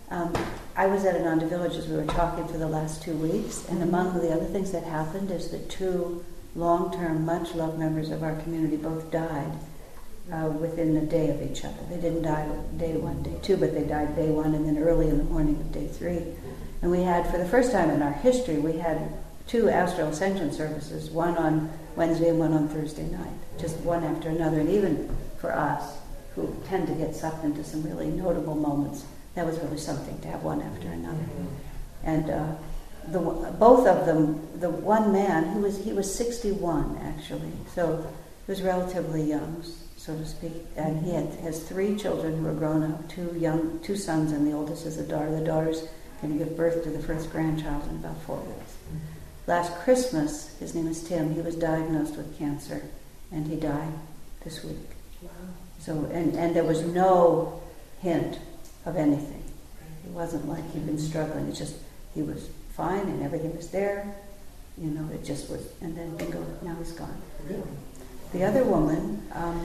I was at Ananda Village as we were talking for the last 2 weeks, and among the other things that happened is that 2 long-term, much-loved members of our community both died within a day of each other. They didn't die day 1, day 2, but they died day 1 and then early in the morning of day 3. And we had, for the first time in our history, we had 2 astral ascension services, one on Wednesday and one on Thursday night, just one after another. And even for us, who tend to get sucked into some really notable moments, that was really something to have one after another. And both of them, the one man, he was 61 actually, so he was relatively young, so to speak, and he has 3 children who are grown up, 2 sons, and the oldest is a daughter. The daughter's going to give birth to the first grandchild in about 4 weeks. Last Christmas, his name is Tim, he was diagnosed with cancer, and he died this week. Wow. So, and there was no hint of anything. It wasn't like he'd been struggling, it's just, he was fine and everything was there, it just was, and then bingo, now he's gone. Really? The other woman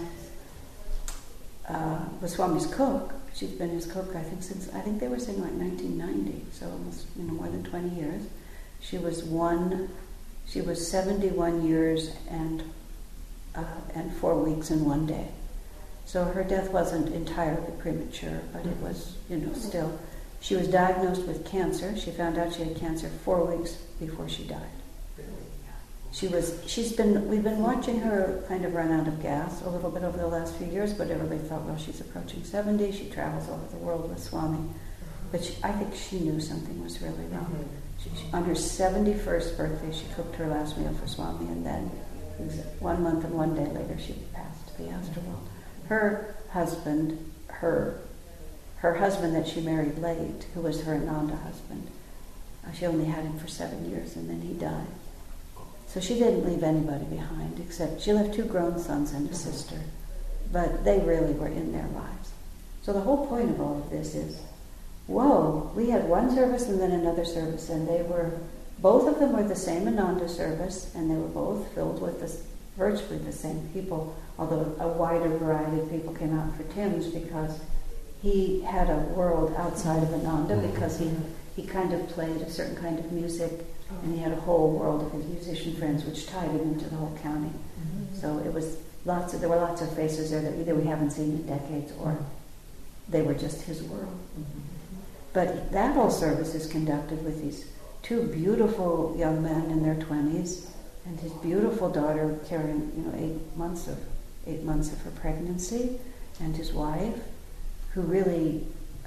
was Swami's cook. She's been his cook, I think they were saying like 1990, so almost more than 20 years. She was 71 years and 4 weeks and 1 day. So her death wasn't entirely premature, but it was, still. She was diagnosed with cancer. She found out she had cancer 4 weeks before she died. We've been watching her kind of run out of gas a little bit over the last few years, but everybody thought, well, she's approaching 70, she travels all over the world with Swami. But I think she knew something was really wrong. On her 71st birthday, she cooked her last meal for Swami, and then 1 month and 1 day later, she passed to the astral world. Her husband that she married late, who was her Ananda husband, she only had him for 7 years, and then he died. So she didn't leave anybody behind, except she left 2 grown sons and a sister. But they really were in their lives. So the whole point of all of this is, whoa, we had one service and then another service, and both of them were the same Ananda service, and they were both filled with virtually the same people, although a wider variety of people came out for Tim's because he had a world outside of Ananda, because he kind of played a certain kind of music, and he had a whole world of his musician friends, which tied him into the whole county. Mm-hmm. So there were lots of faces there that either we haven't seen in decades or they were just his world. Mm-hmm. But that whole service is conducted with these 2 beautiful young men in their 20s, and his beautiful daughter carrying 8 months of her pregnancy, and his wife, who really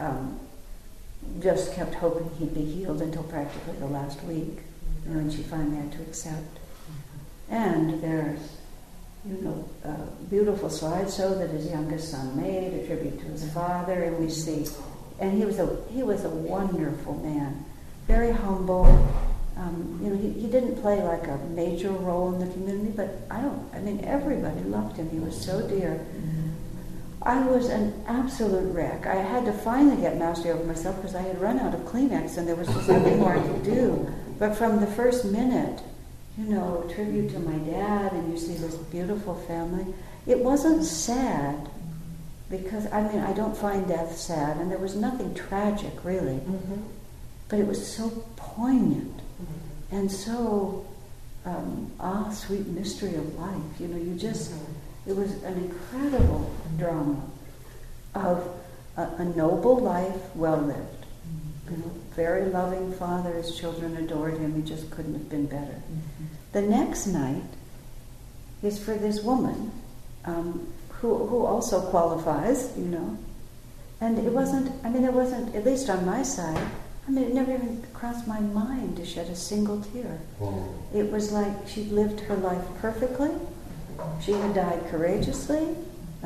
just kept hoping he'd be healed until practically the last week, and she finally had to accept. And there's, a beautiful slideshow that his youngest son made, a tribute to his father, and we see, and he was a wonderful man, very humble. He didn't play like a major role in the community, but everybody loved him. He was so dear. I was an absolute wreck. I had to finally get mastery over myself because I had run out of Kleenex and there was just nothing more I could do. But from the first minute, tribute to my dad, and you see this beautiful family, it wasn't sad because, I don't find death sad, and there was nothing tragic, really. Mm-hmm. But it was so poignant and so, sweet mystery of life. It was an incredible drama of a noble life, well lived. Very loving father, his children adored him, he just couldn't have been better. Mm-hmm. The next night is for this woman who also qualifies, and it wasn't, at least on my side, it never even crossed my mind to shed a single tear. Wow. It was like she'd lived her life perfectly. She had died courageously.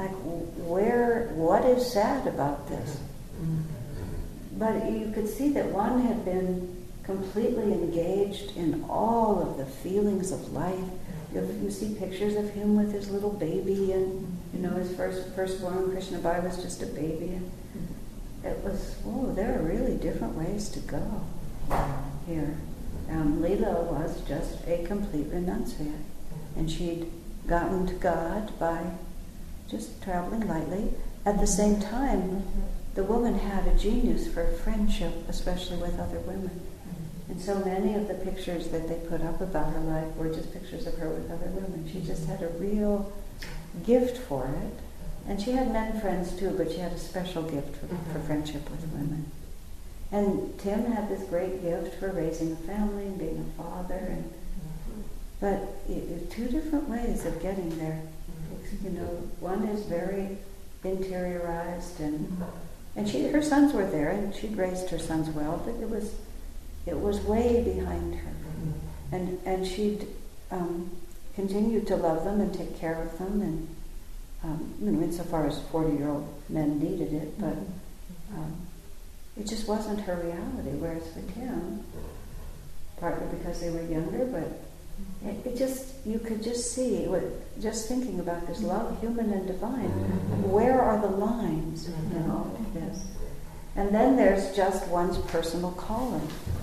What is sad about this? But you could see that one had been completely engaged in all of the feelings of life. You see pictures of him with his little baby, and his firstborn Krishna Bai was just a baby. And it was, there are really different ways to go here. Leela was just a complete renunciate, and she'd gotten to God by just traveling lightly. At the same time, the woman had a genius for friendship, especially with other women. And so many of the pictures that they put up about her life were just pictures of her with other women. She just had a real gift for it. And she had men friends too, but she had a special gift for friendship with women. And Tim had this great gift for raising a family and being a father. But two different ways of getting there. You know, one is very interiorized, and her sons were there, and she'd raised her sons well, but it was way behind her, and she'd continued to love them and take care of them, and you know, insofar as 40-year-old men needed it, but it just wasn't her reality. Whereas for Tim, partly because they were younger, but it just, you could just see, just thinking about this love, human and divine, where are the lines in all of this? And then there's just one's personal calling.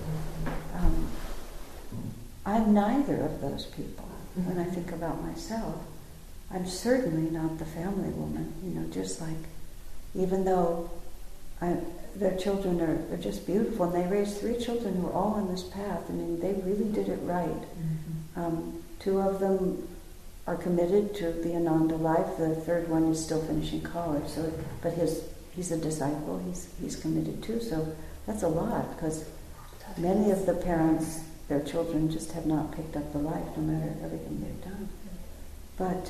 I'm neither of those people when I think about myself. I'm certainly not the family woman, you know, just like, even though their children are just beautiful, and they raised 3 children who are all on this path. I mean, they really did it right. 2 of them are committed to the Ananda life. The 3rd one is still finishing college. So, but he's a disciple. He's committed too. So that's a lot, because many of the parents, their children just have not picked up the life, no matter everything they've done. But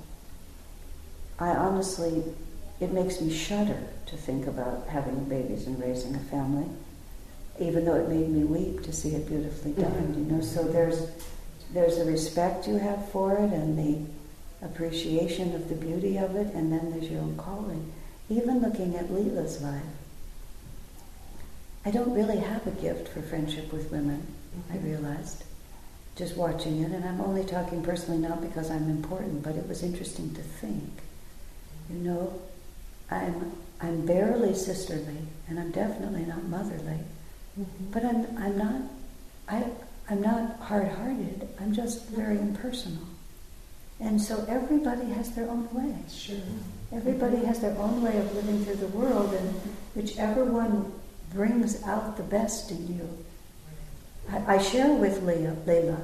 I honestly, it makes me shudder to think about having babies and raising a family, even though it made me weep to see it beautifully done. You know, so there's a respect you have for it, and the appreciation of the beauty of it, and then there's your own calling. Even looking at Leela's life, I don't really have a gift for friendship with women, I realized, just watching it. And I'm only talking personally not because I'm important, but it was interesting to think. You know, I'm barely sisterly, and I'm definitely not motherly, but I'm not hard-hearted. I'm just very impersonal. And so everybody has their own way. Sure. Everybody has their own way of living through the world, and whichever one brings out the best in you. I share with Leela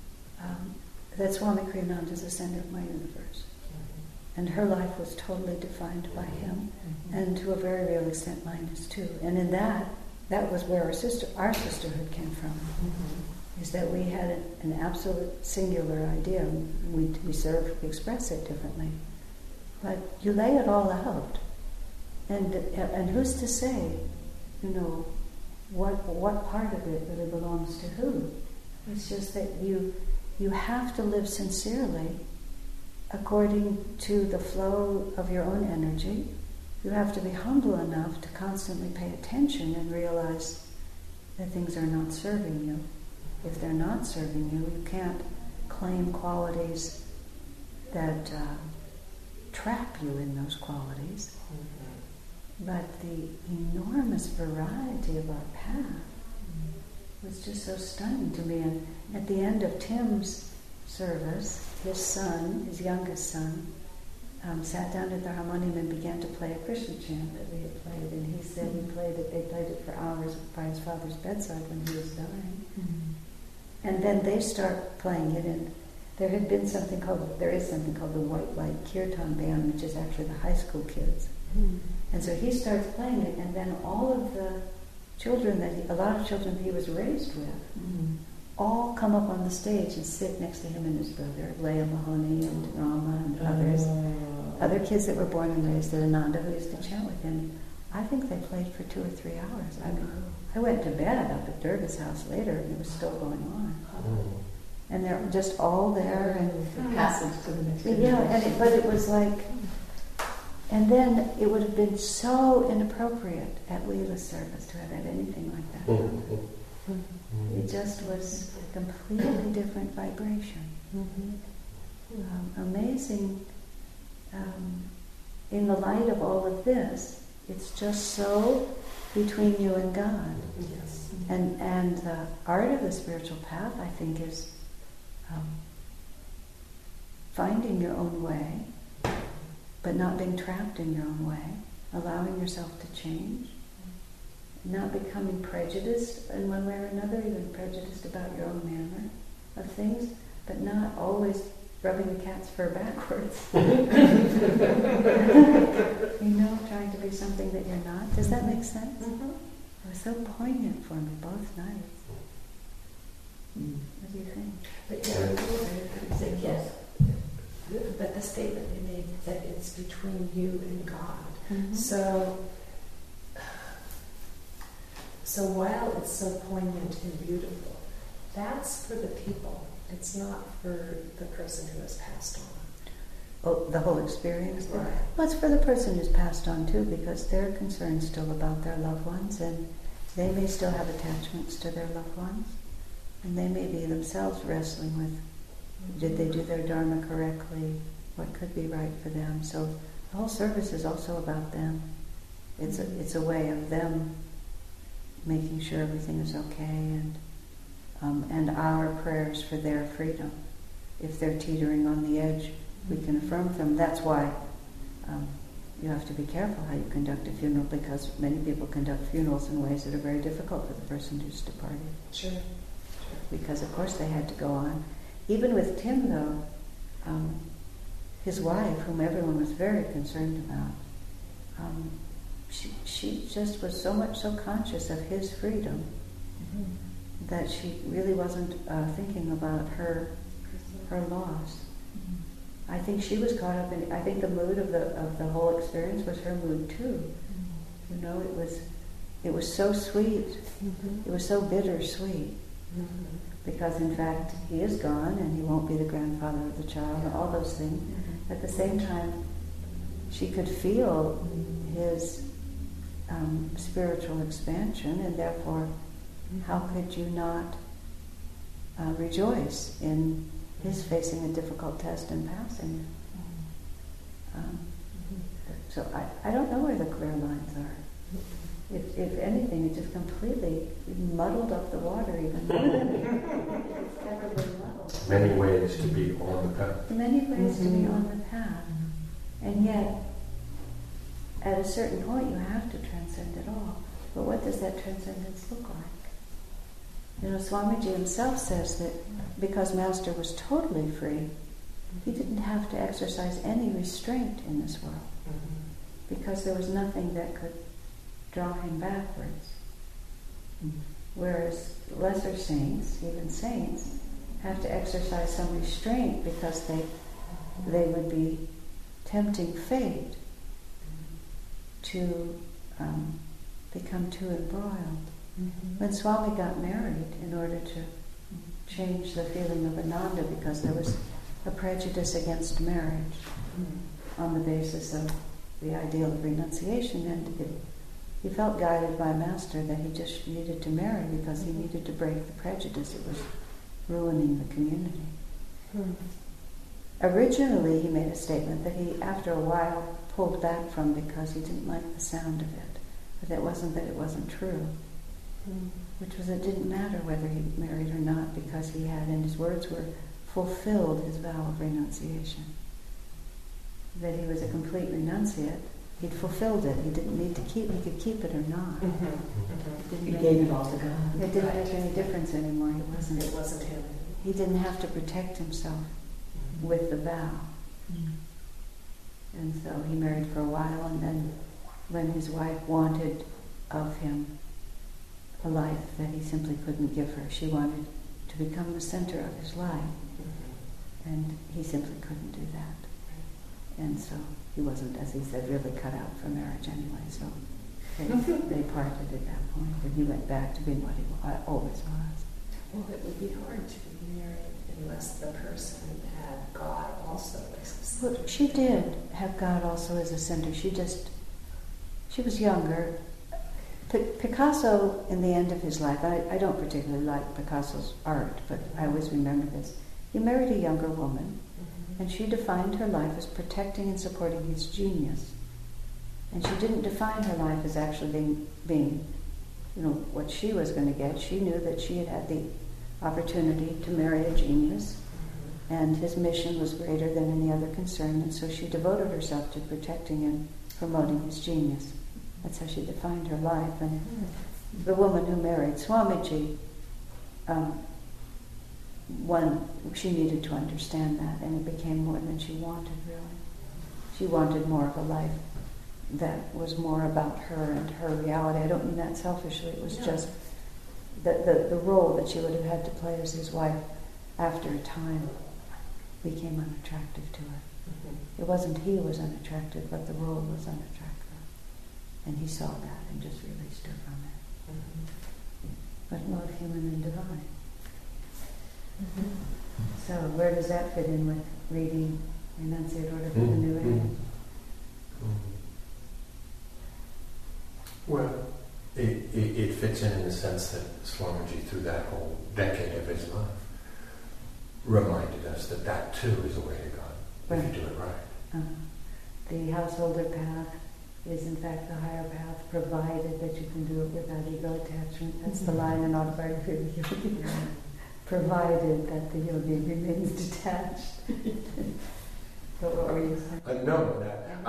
that Swami Kriyananda is the center of my universe. And her life was totally defined by him, and to a very real extent mine is too. And in that was where our sisterhood came from. Is that we had an absolute singular idea. We express it differently. But you lay it all out. And who's to say, you know, what part of it really belongs to who? It's just that you have to live sincerely according to the flow of your own energy. You have to be humble enough to constantly pay attention and realize that things are not serving you. If they're not serving you, you can't claim qualities that trap you in those qualities. But the enormous variety of our path was just so stunning to me. And at the end of Tim's service, his son, his youngest son, sat down at the harmonium and began to play a Krishna chant that we had played. And he said they played it for hours by his father's bedside when he was dying. And then they start playing it, and there is something called the White Light Kirtan Band, which is actually the high school kids. And so he starts playing it, and then all of the children a lot of children he was raised with, all come up on the stage and sit next to him and his brother, Leah Mahoney and Rama and others. Other kids that were born and raised at Ananda who used to chant with him. I think they played for 2 or 3 hours. I mean, I went to bed up at Durga's house later, and it was still going on. And they're just all there, and passage to the next generation. But it was like, and then it would have been so inappropriate at Leela's service to have had anything like that. It just was a completely different vibration. Amazing. In the light of all of this, it's just so between you and God. Yes. And the art of the spiritual path, I think, is finding your own way, but not being trapped in your own way, allowing yourself to change, not becoming prejudiced in one way or another, even prejudiced about your own manner of things, but not always rubbing the cat's fur backwards. Trying to be something that you're not. Does that make sense? Mm-hmm. It was so poignant for me both nights. What do you think? But yes, but the statement you made that it's between you and God. Mm-hmm. So while it's so poignant and beautiful, that's for the people. It's not for the person who has passed on. Oh, the whole experience? Right. Well, it's for the person who's passed on too, because they're concerned still about their loved ones, and they may still have attachments to their loved ones, and they may be themselves wrestling with, did they do their dharma correctly? What could be right for them? So the whole service is also about them. It's a way of them making sure everything is okay, and our prayers for their freedom. If they're teetering on the edge, we can affirm them. That's why you have to be careful how you conduct a funeral, because many people conduct funerals in ways that are very difficult for the person who's departed. Sure. Because of course they had to go on. Even with Tim though, his wife, whom everyone was very concerned about, she just was so conscious of his freedom that she really wasn't thinking about her loss. I think she was caught up in. I think the mood of the whole experience was her mood too. It was so sweet. It was so bittersweet, because in fact he is gone and he won't be the grandfather of the child and all those things. At the same time, she could feel his spiritual expansion, and therefore, how could you not rejoice in his facing a difficult test and passing it? So I don't know where the clear lines are. If anything, it just completely muddled up the water even more than it's ever been muddled. Many ways to be on the path. Many ways to be on the path. And yet, at a certain point, you have to transcend it all. But what does that transcendence look like? Swamiji himself says that because Master was totally free, he didn't have to exercise any restraint in this world, because there was nothing that could draw him backwards. Whereas lesser saints, even saints, have to exercise some restraint because they would be tempting fate to become too embroiled. When Swami got married, in order to change the feeling of Ananda, because there was a prejudice against marriage on the basis of the ideal of renunciation, and he felt guided by Master that he just needed to marry because he needed to break the prejudice. It was ruining the community. Originally, he made a statement that he, after a while, pulled back from because he didn't like the sound of it. But it wasn't true. Which was, it didn't matter whether he married or not, because he had, and his words were, fulfilled his vow of renunciation. That he was a complete renunciate. He'd fulfilled it. He didn't need to keep. He could keep it or not. He gave it all to God. It didn't make any difference anymore. It wasn't him. He didn't have to protect himself with the vow. And so he married for a while, and then when his wife wanted of him a life that he simply couldn't give her, she wanted to become the center of his life, and he simply couldn't do that. And so he wasn't, as he said, really cut out for marriage anyway, so they parted at that point, and he went back to being what he always was. Well, it would be hard to be married unless the person had God also as a center. Well, she did have God also as a center. She was younger. Picasso, in the end of his life, I don't particularly like Picasso's art, but I always remember this. He married a younger woman, and she defined her life as protecting and supporting his genius. And she didn't define her life as actually being what she was going to get. She knew that she had had the opportunity to marry a genius, and his mission was greater than any other concern, and so she devoted herself to protecting and promoting his genius. That's how she defined her life. And the woman who married Swamiji, she needed to understand that, and it became more than she wanted, really. She wanted more of a life that was more about her and her reality. I don't mean that selfishly. It was just the role that she would have had to play as his wife after a time became unattractive to her. It wasn't he who was unattractive, but the role was unattractive. And he saw that and just released her from it. But love, human and divine. So where does that fit in with reading Renunciate Order for the New Age? Well, it fits in the sense that Swamiji, through that whole decade of his life, reminded us that too is a way to God, if you do it right. The householder path is in fact the higher path, provided that you can do it without ego attachment. That's the line in Autobiography of the Yogi. Provided that the yogi remains detached. But what were you saying? No,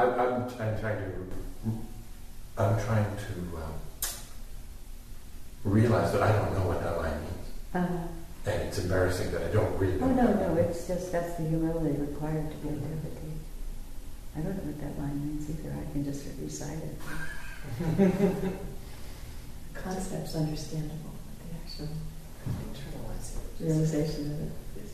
I'm trying to realize that I don't know what that line means. And it's embarrassing that I don't really know. Oh, no, it's just that's the humility required to be a devotee. I don't know what that line means either. I can just recite it. Concept's understandable, but the actual Internalizing. realization of it is.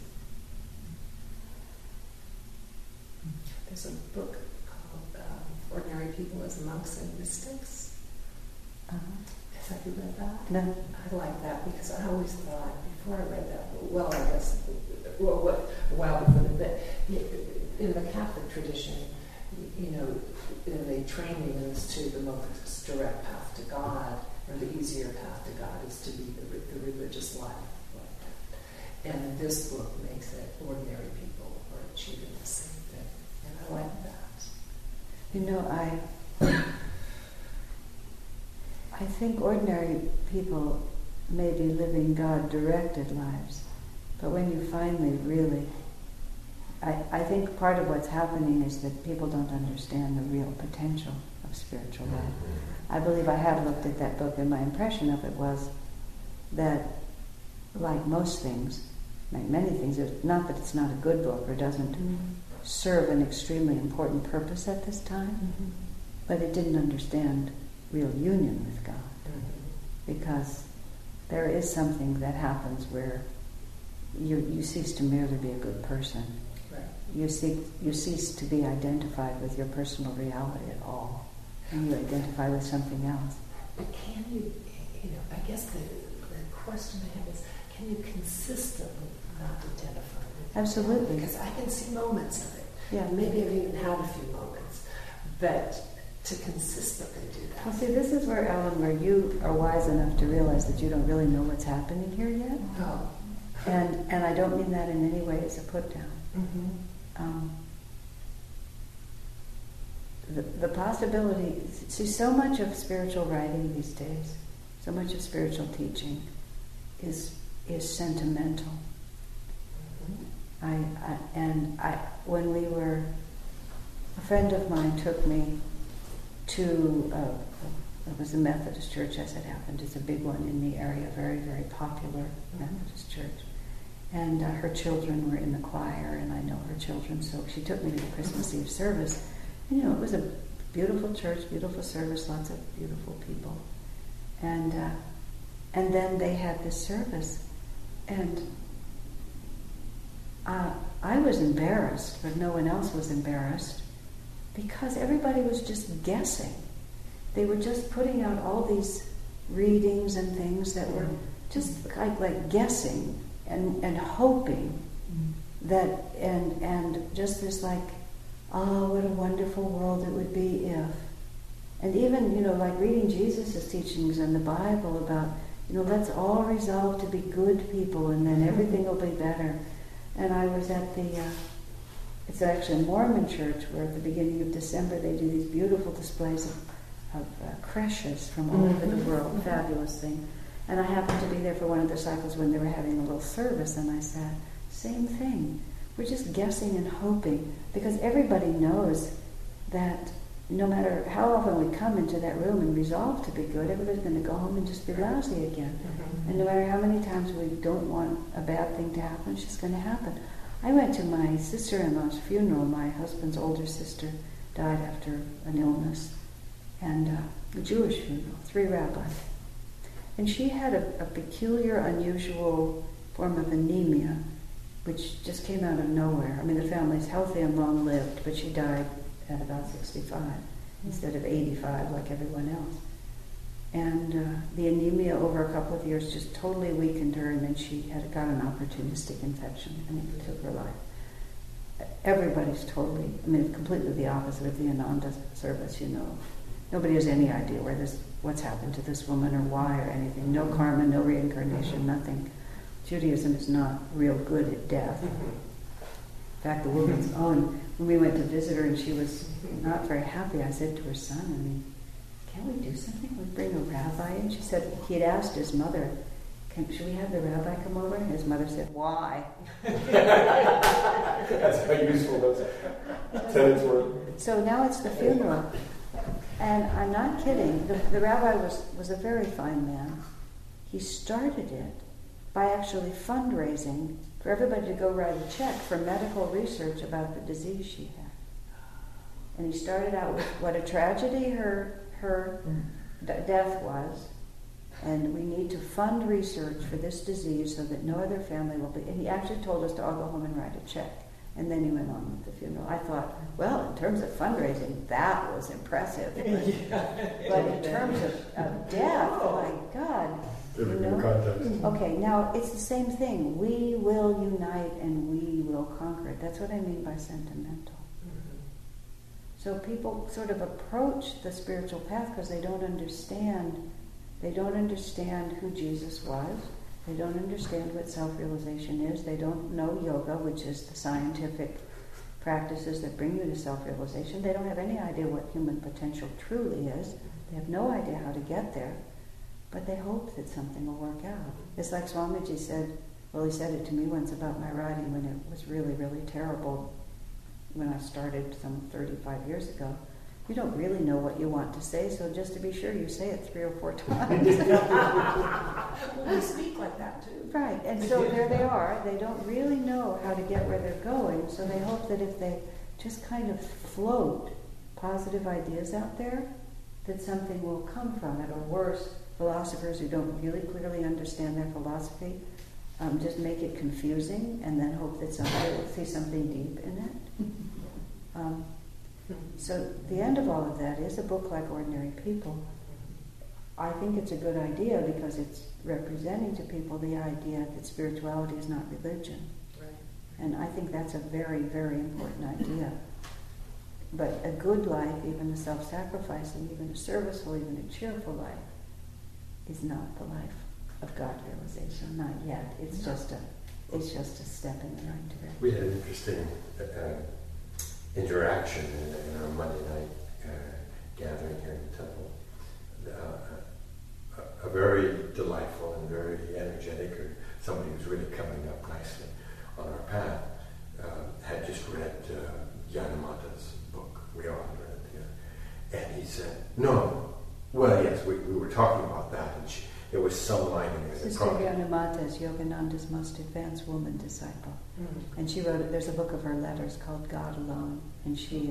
There's a book called Ordinary People as Monks and Mystics. Have you read that? No. I like that because I always thought, before I read that, a while before that, in the Catholic tradition, they train humans to the most direct path to God, or the easier path to God is to be the religious life like that. And this book makes it ordinary people are achieving the same thing. And I like that. I think ordinary people may be living God-directed lives, but when you finally really, I think part of what's happening is that people don't understand the real potential of spiritual life. I believe I have looked at that book, and my impression of it was that, like most things, like many things, not that it's not a good book or doesn't serve an extremely important purpose at this time, but it didn't understand real union with God. Because there is something that happens where you cease to merely be a good person. Right. You cease to be identified with your personal reality at all. And you identify with something else. But can you, I guess the question I have is, can you consistently not identify with it? Absolutely. Because I can see moments of it. Yeah. Maybe I've even had a few moments. But to consistently do that. Well, see, this is where, Ellen, where you are wise enough to realize that you don't really know what's happening here yet. Oh. And I don't mean that in any way as a put-down. The possibility, see, so much of spiritual writing these days, so much of spiritual teaching is sentimental. When we were, a friend of mine took me to, it was a Methodist church, as it happened. It's a big one in the area, very, very popular Methodist church. And her children were in the choir, and I know her children, so she took me to the Christmas Eve service. And, it was a beautiful church, beautiful service, lots of beautiful people. And then they had this service, and I was embarrassed, but no one else was embarrassed, because everybody was just guessing. They were just putting out all these readings and things that were just like guessing and hoping that, and just this like, oh, what a wonderful world it would be if. And even, like reading Jesus' teachings in the Bible about, let's all resolve to be good people and then everything will be better. And I was at it's actually a Mormon church where at the beginning of December they do these beautiful displays of creches from all over the world, fabulous thing. And I happened to be there for one of the cycles when they were having a little service, and I said, same thing. We're just guessing and hoping, because everybody knows that no matter how often we come into that room and resolve to be good, everybody's going to go home and just be lousy again. And no matter how many times we don't want a bad thing to happen, it's just going to happen. I went to my sister-in-law's funeral. My husband's older sister died after an illness, and a Jewish funeral, 3 rabbis. And she had a peculiar, unusual form of anemia, which just came out of nowhere. I mean, the family's healthy and long-lived, but she died at about 65 instead of 85 like everyone else. And the anemia over a couple of years just totally weakened her, and then she got an opportunistic infection, and it took her life. Everybody's totally, I mean, it's completely the opposite of the Ananda service, you know. Nobody has any idea what's happened to this woman or why or anything. No karma, no reincarnation, nothing. Judaism is not real good at death. In fact, the woman's own, when we went to visit her and she was not very happy, I said to her son, I mean, can't we do something? We bring a rabbi in? She said, he'd asked his mother, should we have the rabbi come over? And his mother said, why? That's how useful those tenants were. So now it's the funeral. And I'm not kidding. The rabbi was a very fine man. He started it by actually fundraising for everybody to go write a check for medical research about the disease she had. And he started out with what a tragedy her death was, and we need to fund research for this disease so that no other family will be. And he actually told us to all go home and write a check. And then he went on with the funeral. I thought, well, in terms of fundraising, that was impressive. But in terms of death, oh my God. You know? Okay, now it's the same thing. We will unite and we will conquer it. That's what I mean by sentimental. So people sort of approach the spiritual path because they don't understand. They don't understand who Jesus was. They don't understand what self-realization is. They don't know yoga, which is the scientific practices that bring you to self-realization. They don't have any idea what human potential truly is. They have no idea how to get there. But they hope that something will work out. It's like Swamiji said, well, he said it to me once about my writing when it was really, really terrible when I started some 35 years ago. You don't really know what you want to say, so just to be sure, you say it 3 or 4 times. Well, we speak like that too. Right, and so there they are. They don't really know how to get where they're going, so they hope that if they just kind of float positive ideas out there, that something will come from it. Or worse, philosophers who don't really clearly understand their philosophy just make it confusing and then hope that somebody will see something deep in it. So the end of all of that is a book like Ordinary People. I think it's a good idea because it's representing to people the idea that spirituality is not religion. Right. And I think that's a very, very important idea. But a good life, even a self-sacrificing, even a serviceful, even a cheerful life, is not the life of God realization. Not yet. It's just a step in the right direction. We had an interesting interaction in our Monday night gathering here in the temple. A very delightful and very energetic, or somebody who's really coming up nicely on our path, had just read Yanamata's book. We all read it together. And he said, no, well, yes, we were talking about that, and there was some line in there. Sister Yanamata is Yogananda's most advanced woman disciple. Mm-hmm. And she wrote, there's a book of her letters called God Alone, and she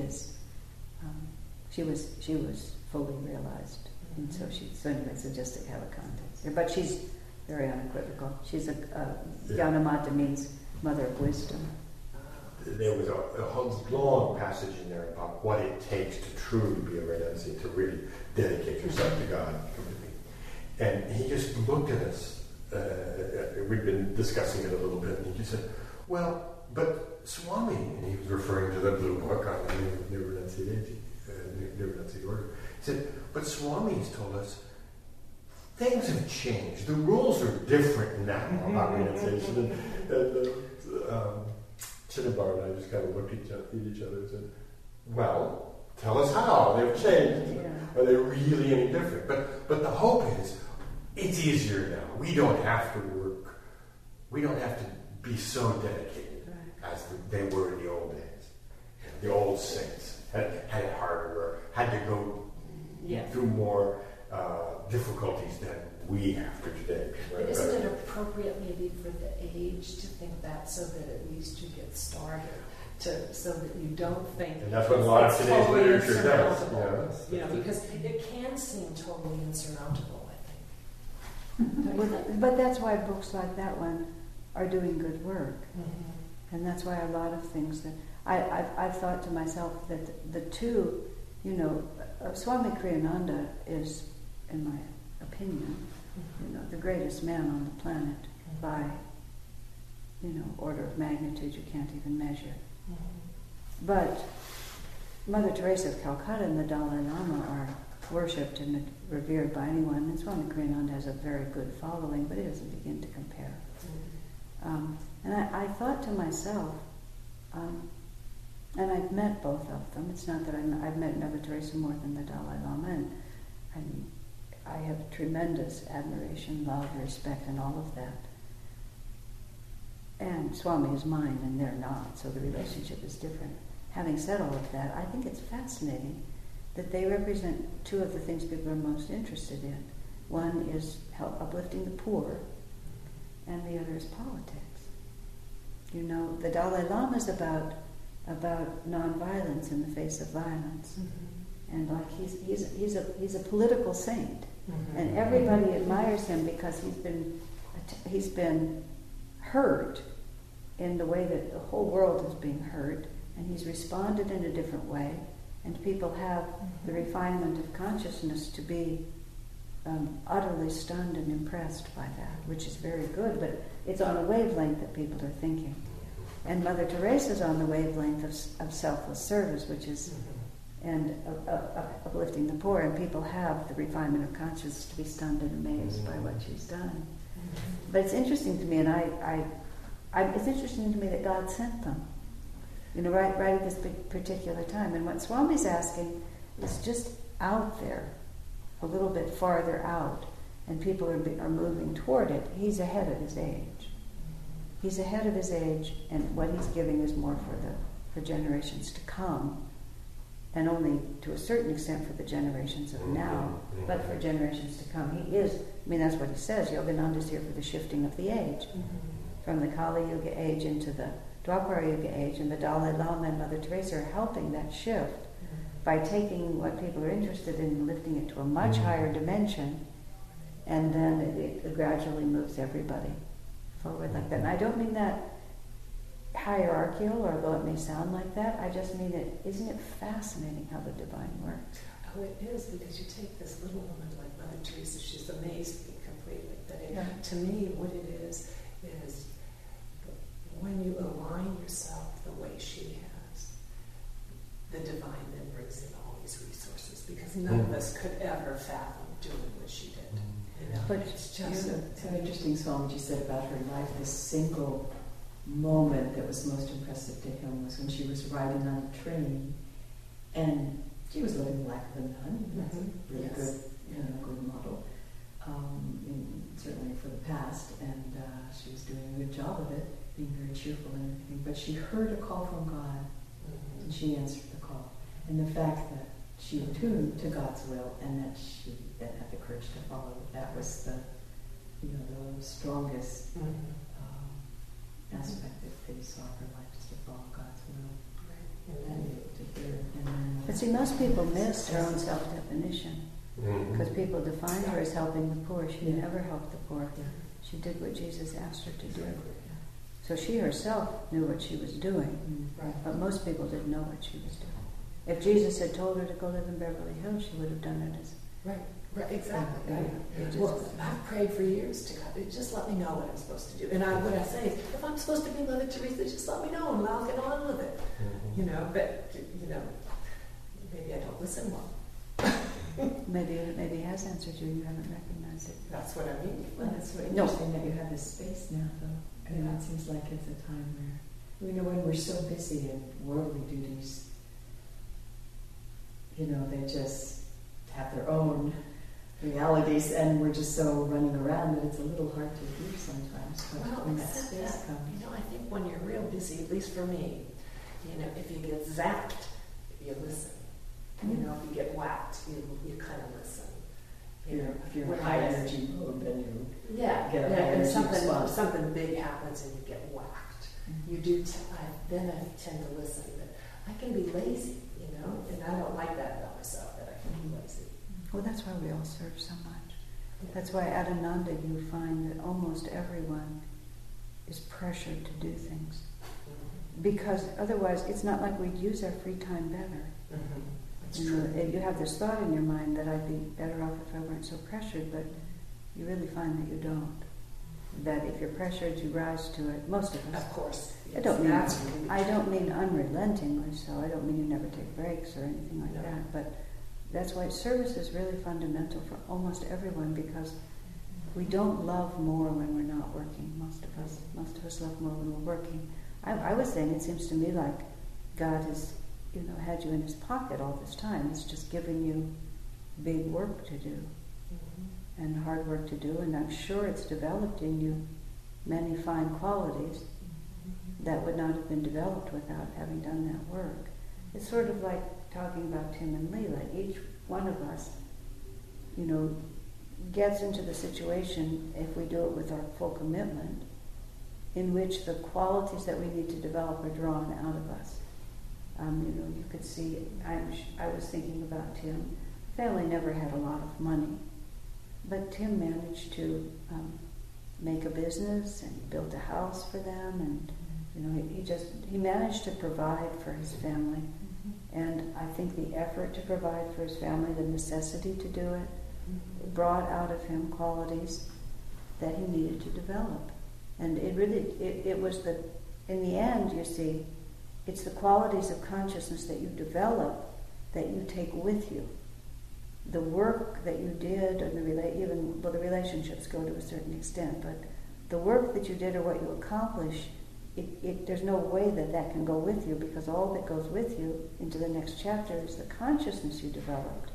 was fully realized. And so anyway, so just to have a context. But she's very unequivocal. She's Yanamata means mother of wisdom. There was a long passage in there about what it takes to truly be a renunciate, to really dedicate yourself to God completely. And he just looked at us. We'd been discussing it a little bit, and he just said, well, but Swami, and he was referring to the blue book on the New Renunciate Order. He said, but Swami's told us things have changed. The rules are different now about renunciation. And Chidambar and I just kind of looked at each other and said, well, tell us how they've changed. Yeah. Are they really any different? But the hope is, it's easier now. We don't have to work. We don't have to be so dedicated as they were in the old days. The old saints had it harder, had to go Yes. through more difficulties than we have to today. But isn't it appropriate maybe for the age to think that, so that at least you get started, so that you don't think And that's what a lot of it's today's totally literature does. insurmountable. Yeah. You know, because it can seem totally insurmountable, I think. Don't you think? But that's why books like that one are doing good work. Mhm. And that's why a lot of things that I've thought to myself that the two, Swami Kriyananda is, in my opinion, the greatest man on the planet by, order of magnitude you can't even measure. Mhm. But Mother Teresa of Calcutta and the Dalai Lama are worshipped and revered by anyone. And Swami Kriyananda has a very good following, but it doesn't begin to compare. And I thought to myself, and I've met both of them. It's not that I've met Mother Teresa more than the Dalai Lama, and I have tremendous admiration, love, respect, and all of that. And Swami is mine, and they're not, so the relationship is different. Having said all of that, I think it's fascinating that they represent two of the things people are most interested in. One is uplifting the poor, and the other is politics. The Dalai Lama is about nonviolence in the face of violence, and like he's a political saint, Mhm. and everybody admires him because he's been hurt in the way that the whole world is being hurt, and he's responded in a different way, and people have the refinement of consciousness to be utterly stunned and impressed by that, which is very good, but it's on a wavelength that people are thinking. And Mother Teresa's on the wavelength of selfless service, which is, and uplifting the poor, and people have the refinement of consciousness to be stunned and amazed by what she's done. But it's interesting to me, and it's interesting to me that God sent them, right at this particular time. And what Swami's asking is just out there, a little bit farther out, and people are moving toward it. He's ahead of his age. He's ahead of his age, and what he's giving is more for generations to come, and only to a certain extent for the generations of now, but for generations to come. That's what he says. Yogananda is here for the shifting of the age, from the Kali Yuga age into the Dwapara Yuga age, and the Dalai Lama and Mother Teresa are helping that shift by taking what people are interested in and lifting it to a much higher dimension, and then it gradually moves everybody forward like that. And I don't mean that hierarchical, although it may sound like that. I just mean isn't it fascinating how the divine works? Oh, it is, because you take this little woman like Mother Teresa, she's amazed me completely. To me, what it is when you align yourself the way she has, the divine then brings in all these resources, because none of us could ever fathom doing what she did. But it's just it's an interesting song you said about her life. The single moment that was most impressive to him was when she was riding on a train, and she was living the life of a nun. That's a really good model, certainly for the past, and she was doing a good job of it, being very cheerful and everything. But she heard a call from God, and she answered the call. And the fact that she attuned to God's will, and that she then had the courage to follow, that was the strongest aspect that they saw of her life, is to follow God's will. And to hear it. But see, most people miss her own self-definition, because people define her as helping the poor. She never helped the poor. She did what Jesus asked her to do. So she herself knew what she was doing, but most people didn't know what she was doing. If Jesus had told her to go live in Beverly Hills, she would have done it as... Right, exactly. Right. Well, I've prayed for years to God, just let me know what I'm supposed to do. And what I say is, if I'm supposed to be Mother Teresa, just let me know and I'll get on with it. But maybe I don't listen well. Maybe it has answered you, you haven't recognized it. That's what I mean. Well, that's so interesting that you have this space now, though. I mean, it seems like it's a time where, when we're so busy in worldly duties, they just have their own realities, and we're just so running around that it's a little hard to hear sometimes. But when that space comes, I think when you're real busy, at least for me, if you get zapped, you listen. You know, if you get whacked, you kind of listen. If you're When high I was- energy mode, then you Yeah, get a high and energy something response. something big happens and you get whacked. You do. Then I tend to listen, but I can be lazy, you know, and I don't like that about myself, that I can be lazy. Well, that's why we all serve so much. That's why at Ananda you find that almost everyone is pressured to do things. Because otherwise, it's not like we'd use our free time better. That's You true. know, you have this thought in your mind that I'd be better off if I weren't so pressured, but you really find that you don't. That if you're pressured, you rise to it. Most of us. Of course. I don't mean That's really I true. don't mean unrelentingly so. I don't mean you never take breaks or anything like No. that. But that's why service is really fundamental for almost everyone, because we don't love more when we're not working. Most of us love more when we're working. I was saying, it seems to me like God has, had you in His pocket all this time. He's just given you big work to do and hard work to do, and I'm sure it's developed in you many fine qualities that would not have been developed without having done that work. It's sort of like talking about Tim and Lee. Like each one of us, gets into the situation, if we do it with our full commitment, in which the qualities that we need to develop are drawn out of us. You could see, I was thinking about Tim. Family never had a lot of money, but Tim managed to make a business and build a house for them, and he managed to provide for his family. And I think the effort to provide for his family, the necessity to do it, brought out of him qualities that he needed to develop. And it was in the end, you see, it's the qualities of consciousness that you develop that you take with you. The work that you did, and the relationships go to a certain extent, but the work that you did or what you accomplish, there's no way that can go with you, because all that goes with you into the next chapter is the consciousness you developed.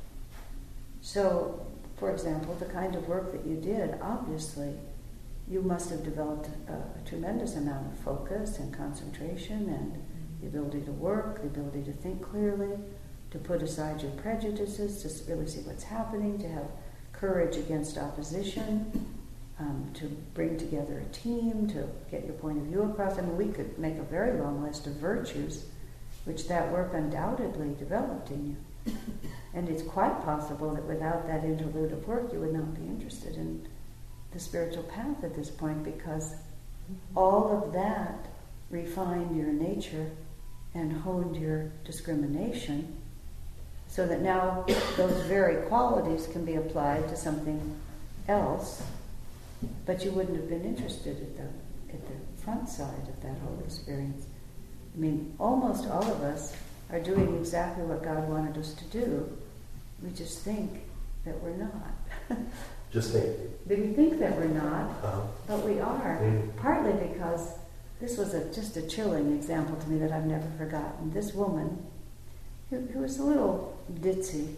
So, for example, the kind of work that you did, obviously, you must have developed a tremendous amount of focus and concentration and the ability to work, the ability to think clearly, to put aside your prejudices, to really see what's happening, to have courage against opposition, to bring together a team, to get your point of view across. I mean, we could make a very long list of virtues which that work undoubtedly developed in you. And it's quite possible that without that interlude of work, you would not be interested in the spiritual path at this point, because all of that refined your nature and honed your discrimination, so that now those very qualities can be applied to something else, but you wouldn't have been interested at the front side of that whole experience. I mean, almost all of us are doing exactly what God wanted us to do. We just think that we're not. Just think. We think that we're not, but we are. Mm. Partly because this was just a chilling example to me that I've never forgotten. This woman, who was a little ditzy,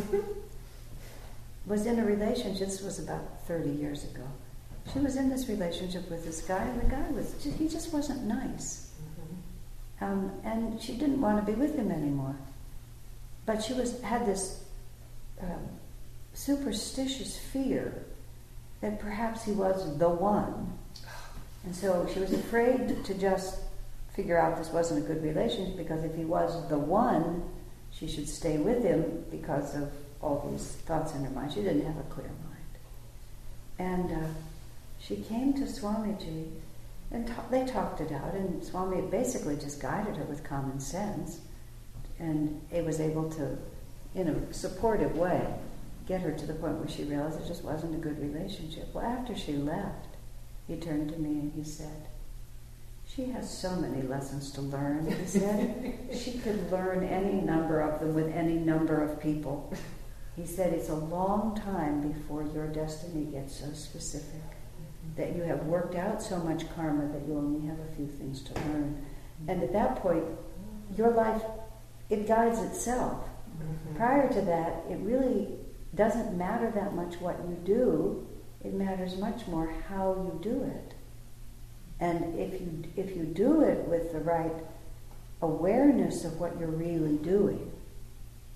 was in a relationship. This was about 30 years ago. She was in this relationship with this guy, and the guy he just wasn't nice. And she didn't want to be with him anymore. But she had this superstitious fear that perhaps he was the one. And so she was afraid to just figure out this wasn't a good relationship, because if he was the one, she should stay with him because of all these thoughts in her mind. She didn't have a clear mind. And she came to Swamiji, and they talked it out, and Swami basically just guided her with common sense, and he was able to, in a supportive way, get her to the point where she realized it just wasn't a good relationship. Well, after she left, he turned to me and he said, "She has so many lessons to learn," he said. "She could learn any number of them with any number of people." He said, "It's a long time before your destiny gets so specific that you have worked out so much karma that you only have a few things to learn. And at that point, your life, it guides itself. Prior to that, it really doesn't matter that much what you do. It matters much more how you do it. And if you do it with the right awareness of what you're really doing,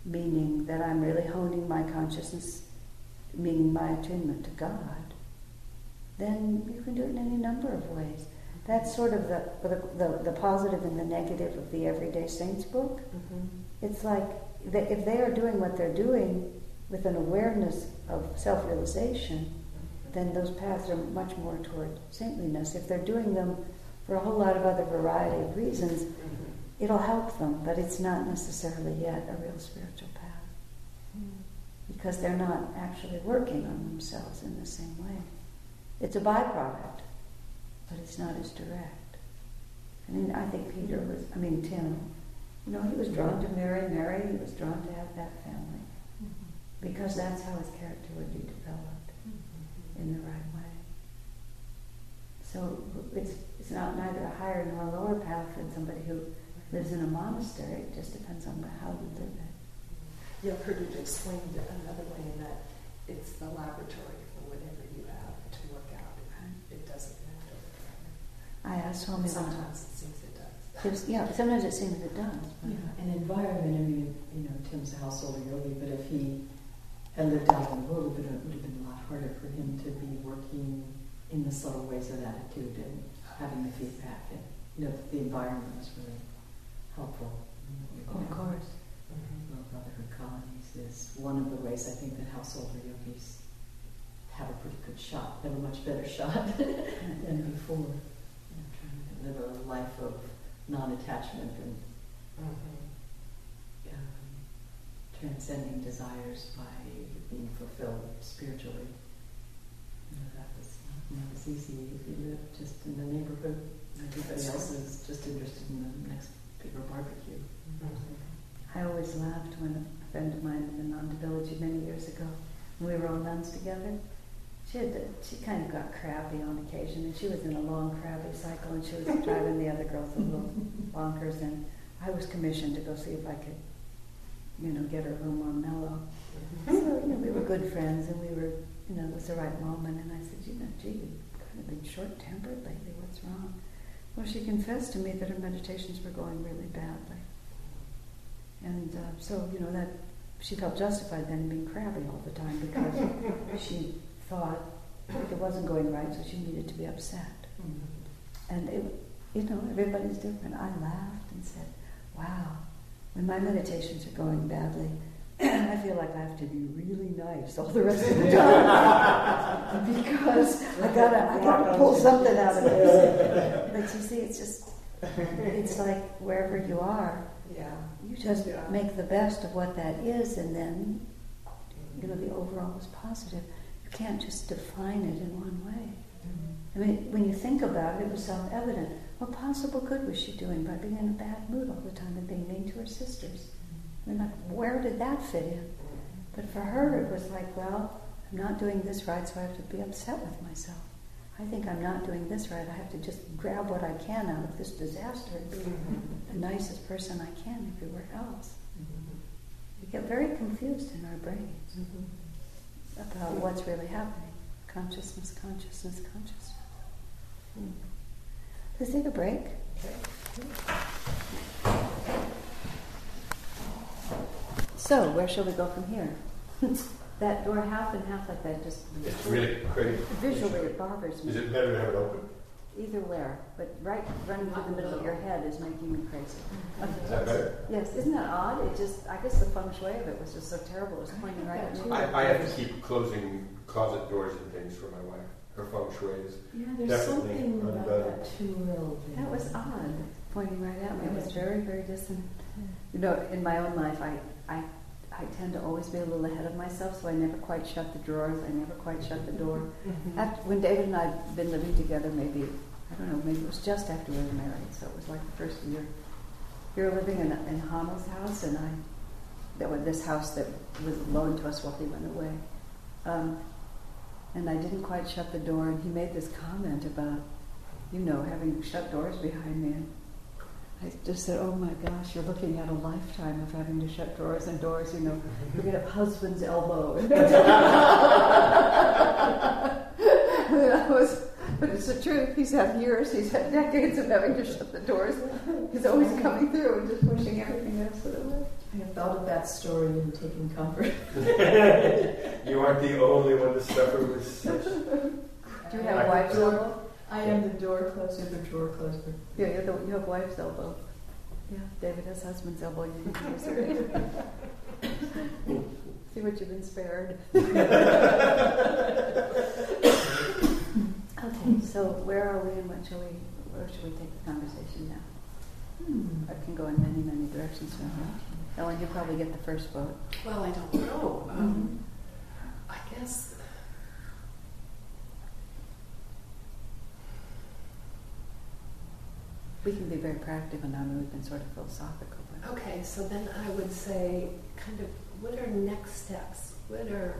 meaning that I'm really honing my consciousness, meaning my attunement to God, then you can do it in any number of ways. That's sort of the positive and the negative of the Everyday Saints book. Mm-hmm. It's like if they are doing what they're doing with an awareness of self-realization, then those paths are much more toward saintliness. If they're doing them for a whole lot of other variety of reasons, it'll help them, but it's not necessarily yet a real spiritual path. Because they're not actually working on themselves in the same way. It's a byproduct, but it's not as direct. I mean, I think Tim, he was drawn to marry Mary, he was drawn to have that family. Because that's how his character would be developed in the right way. So it's not neither a higher nor a lower path than somebody who lives in a monastery. It just depends on how you live it. Yeah, I've heard it explained another way in that it's the laboratory for whatever you have to work out. It doesn't matter. I asked Swami. Sometimes it seems it does. Sometimes it seems it does. Yeah, and environment, Tim's a householder yogi, but if he had lived out in the world, it would have been a lot harder for him to be working in the subtle ways of attitude and having the feedback. And, the environment was really helpful. Of course. Well, Brotherhood Colonies is one of the ways I think that householder yogis have a pretty good shot, have a much better shot than before. Trying to live a life of non-attachment and transcending desires by being fulfilled spiritually. That was not as easy if you live just in the neighborhood. Everybody else is just interested in the next bigger barbecue. I always laughed when a friend of mine in the Nanda village many years ago, when we were all nuns together, she kind of got crabby on occasion, and she was in a long crabby cycle, and she was driving the other girls a little bonkers, and I was commissioned to go see if I could, get her a little more mellow. So, we were good friends, and we were, it was the right moment, and I said, gee, you've kind of been short-tempered lately, what's wrong? Well, she confessed to me that her meditations were going really badly. And so, that she felt justified then in being crabby all the time because she thought it wasn't going right, so she needed to be upset. And, everybody's different. I laughed and said, wow, when my meditations are going badly, I feel like I have to be really nice all the rest of the time because I gotta pull something out of it. But you see, it's like wherever you are, you just make the best of what that is, and then the overall is positive. You can't just define it in one way. I mean, when you think about it, it was self-evident. What possible good was she doing by being in a bad mood all the time and being mean to her sisters? I mean, where did that fit in? But for her, it was like, well, I'm not doing this right, so I have to be upset with myself. I think I'm not doing this right. I have to just grab what I can out of this disaster and be the nicest person I can everywhere else. We get very confused in our brains about what's really happening. Consciousness. Let's take a break. So, where shall we go from here? That door half and half like that just... It's really crazy. Visually, it bothers me. Is it better to have it open? Either where, but right running through the middle of your head is making me crazy. Is that better? Yes, isn't that odd? I guess the feng shui of it was just so terrible. It was pointing right at you. I have to keep closing closet doors and things for my wife. Her feng shui is There's definitely something about unbetter. that two-year-old thing. That was odd, pointing right at me. It was very, very dissonant. In my own life, I tend to always be a little ahead of myself, so I never quite shut the drawers. I never quite shut the door. When David and I had been living together, maybe it was just after we were married, so it was like the first year. We were living in Hanno's house, and this house that was loaned to us while he went away. And I didn't quite shut the door, and he made this comment about, having shut doors behind me. And I just said, oh my gosh, you're looking at a lifetime of having to shut drawers and doors, You're going to have husband's elbow. But it's the truth. He's had years, he's had decades of having to shut the doors. He's always coming through and just pushing everything else to the way. I have thought of that story and taken comfort. You aren't the only one to suffer with such. Do you have wife's elbow? I am the door closer, the drawer closer. Yeah, you have wife's elbow. Yeah, David has husband's elbow. You can use it. See what you've been spared. Okay, so where are we and where should we take the conversation now? I can go in many, many directions from here. Ellen, you probably get the first vote. Well, I don't know. I guess. We can be very practical now, and we've been sort of philosophical. But Okay, so then I would say, kind of, what are next steps? What are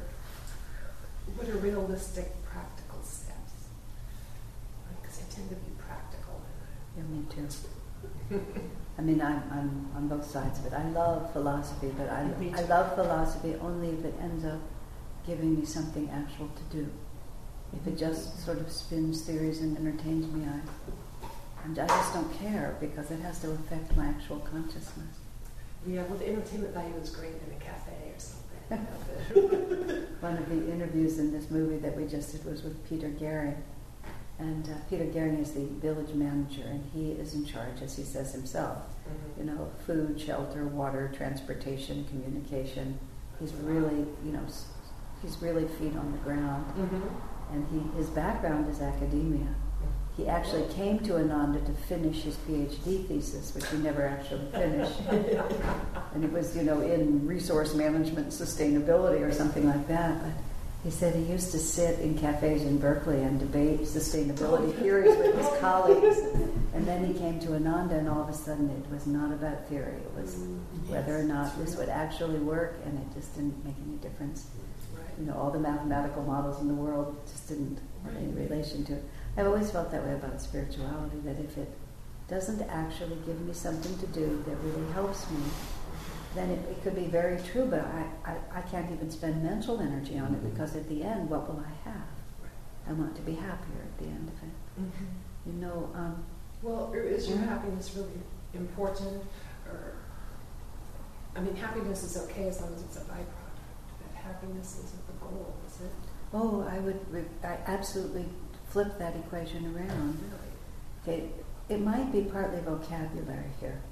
realistic, practical steps? Because I tend to be practical. yeah, me too. I mean, I'm on both sides of it. I love philosophy, but Me too. I love philosophy only if it ends up giving me something actual to do. If it just sort of spins theories and entertains me, I just don't care because it has to affect my actual consciousness. Yeah, well, the entertainment value is great in a cafe or something. One of the interviews in this movie that we just did was with Peter Gehring. And Peter Gehring is the village manager, and he is in charge, as he says himself, you know, food, shelter, water, transportation, communication. He's really, he's really feet on the ground. And his background is academia. He actually came to Ananda to finish his PhD thesis, which he never actually finished. And it was, in resource management and sustainability or something like that. But he said he used to sit in cafes in Berkeley and debate sustainability theories with his colleagues. And then he came to Ananda, and all of a sudden it was not about theory. It was whether or not this would actually work, and it just didn't make any difference. All the mathematical models in the world just didn't have any relation to it. I've always felt that way about spirituality, that if it doesn't actually give me something to do that really helps me, then it could be very true, but I can't even spend mental energy on it, because at the end, what will I have? I want to be happier at the end of it. Well, is your happiness really important? Or, happiness is okay as long as it's a byproduct, but happiness isn't the goal, is it? Oh, I absolutely flip that equation around. Okay, it might be partly vocabulary here.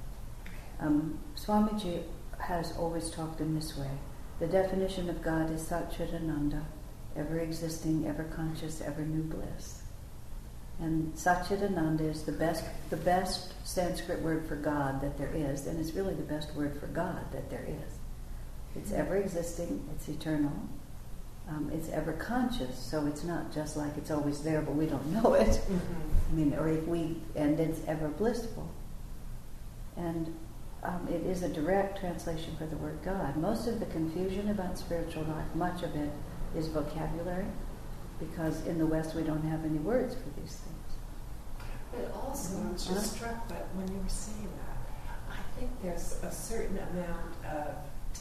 Swamiji has always talked in this way. The definition of God is Satchidananda, ever existing, ever conscious, ever new bliss. And Satchidananda is the best Sanskrit word for God that there is, and it's really the best word for God that there is. It's ever existing, it's eternal. It's ever conscious, so it's not just like it's always there, but we don't know it. And it's ever blissful. And it is a direct translation for the word God. Most of the confusion about spiritual life, much of it is vocabulary, because in the West we don't have any words for these things. But also, I was just struck by when you were saying that, I think there's a certain amount of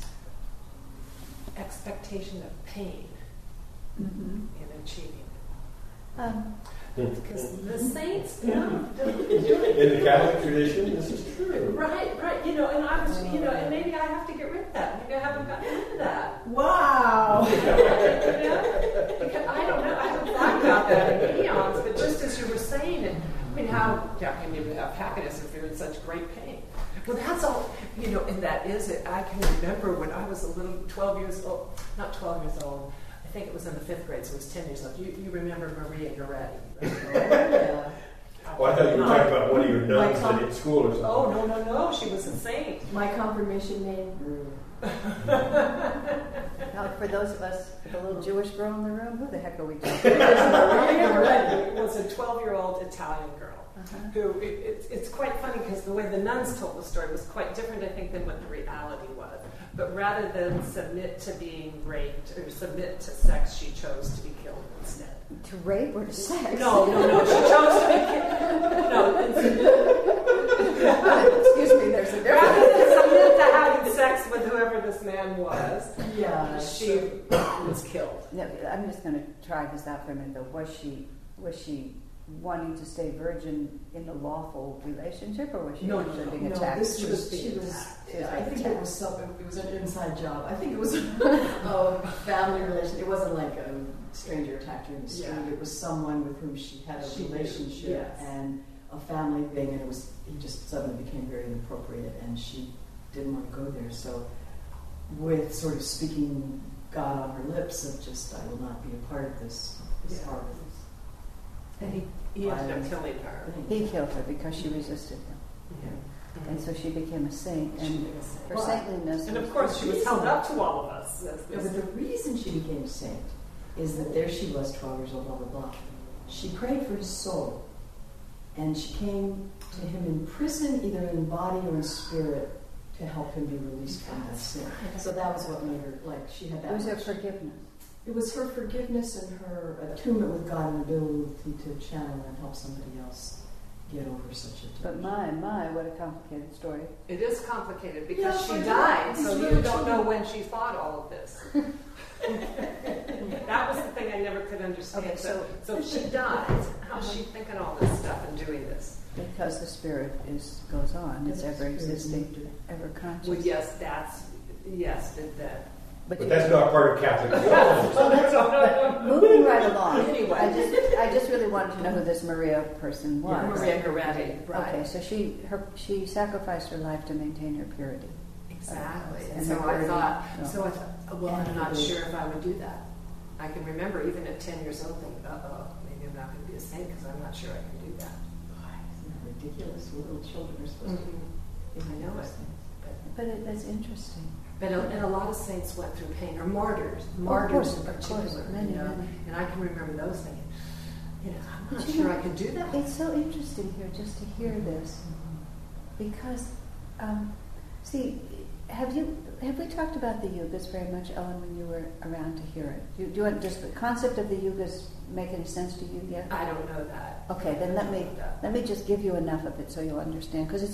expectation of pain in achieving it. Because the saints, in the Catholic tradition, this is true. Right, and I was, and maybe I have to get rid of that. Maybe I haven't gotten into that. Wow! Because I don't know, I haven't thought about that in eons, but just as you were saying it, how can you have happiness if you're in such great pain? Well, that's all, and that is it. I can remember when I was a little, 12 years old, not 12 years old, I think it was in the 5th grade, so it was 10 years old. You remember Maria Goretti, right? Yeah. Oh, I thought you were talking about one of your nuns in school or something. Oh, no, she was a saint. My confirmation name. Now, for those of us, for the little Jewish girl in the room, who the heck are we talking Maria Goretti was a 12-year-old Italian girl. Who it's quite funny because the way the nuns told the story was quite different, I think, than what the reality was. But rather than submit to being raped or submit to sex, she chose to be killed instead. To rape or to sex? No. She chose to be killed. No. Excuse me, there's a difference. Rather than submit to having sex with whoever this man was, she was killed. No, I'm just going to try this out for a minute, though. Was she wanting to stay virgin in a lawful relationship, or was she No, actually being no, attacked? this was, being she was, attacked. I think it was something, it was an inside job. I think it was a family relation. It wasn't like a stranger attacked her in the street. Yeah. It was someone with whom she had a She knew, relationship yes. and a family thing, and he just suddenly became very inappropriate, and she didn't want to go there. So with sort of speaking God on her lips of just, I will not be a part of this Yeah. horrible And he ended up killing her. thing. He killed her because she resisted him. Yeah. And so she became a saint, She and was a her saint. saintliness. And of course, she was held up to all of us. Yeah, but the reason she became a saint is that there she was, 12 years old, blah, blah, blah. She prayed for his soul, and she came to him in prison, either in body or in spirit, to help him be released from that sin. So that was what made her, like, she had that. It was her much. forgiveness. It was her forgiveness and her attunement with God and ability to channel and help somebody else get over such a But my, what a complicated story. It is complicated because Yeah, she for died, sure. so It's you really don't true. know when she thought all of this. That was the thing I never could understand. Okay, so if she died, how's she thinking all this stuff and doing this? Because the spirit goes on. It's Yes, ever existing, spirit. ever conscious. Well, yes, that. But that's not part of Catholic theology. Moving right along. Anyway. I just really wanted to know who this Maria person was. Maria Goretti, right? Okay, so she sacrificed her life to maintain her purity. Exactly. And And so her I purity. thought, well, I'm not sure if I would do that. I can remember even at 10 years old thinking, maybe I'm not going to be a saint because I'm not sure I can do that. Isn't that ridiculous? Little children are supposed to be. I know it. But that's interesting. But and a lot of saints went through pain, or martyrs, course, martyrs in of course, particular. many, you know? many. And I can remember those thinking, I'm not But you sure know, I could do that. It's so interesting here just to hear this, because, see, have we talked about the yugas very much, Ellen, when you were around to hear it? Do you want, does the concept of the yugas make any sense to you yet? I don't know that. Okay, then let me just give you enough of it so you'll understand, because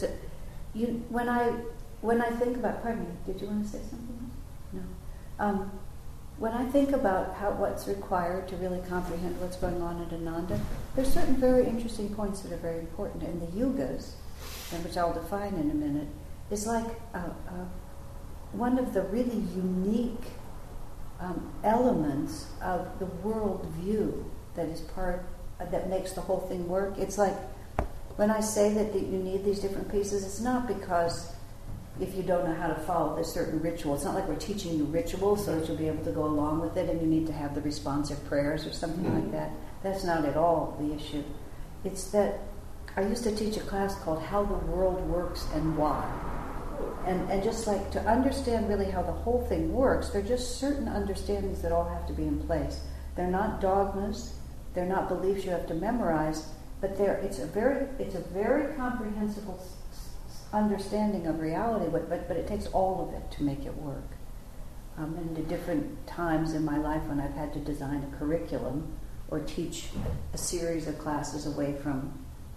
when I think about, pardon me, did you want to say something else? No. When I think about what's required to really comprehend what's going on at Ananda, there's certain very interesting points that are very important. And the yugas, and which I'll define in a minute, is like one of the really unique elements of the world view that is that makes the whole thing work. It's like when I say that you need these different pieces, it's not because if you don't know how to follow this certain ritual, it's not like we're teaching you rituals so that you'll be able to go along with it and you need to have the responsive prayers or something like that. That's not at all the issue. It's that I used to teach a class called How the World Works and Why. And just like to understand really how the whole thing works, there are just certain understandings that all have to be in place. They're not dogmas, they're not beliefs you have to memorize, but it's a very comprehensible understanding of reality, but it takes all of it to make it work. And at different times in my life when I've had to design a curriculum or teach a series of classes away from,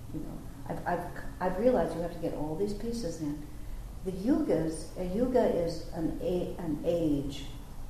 I've realized you have to get all these pieces in. The yugas, a yuga is an age,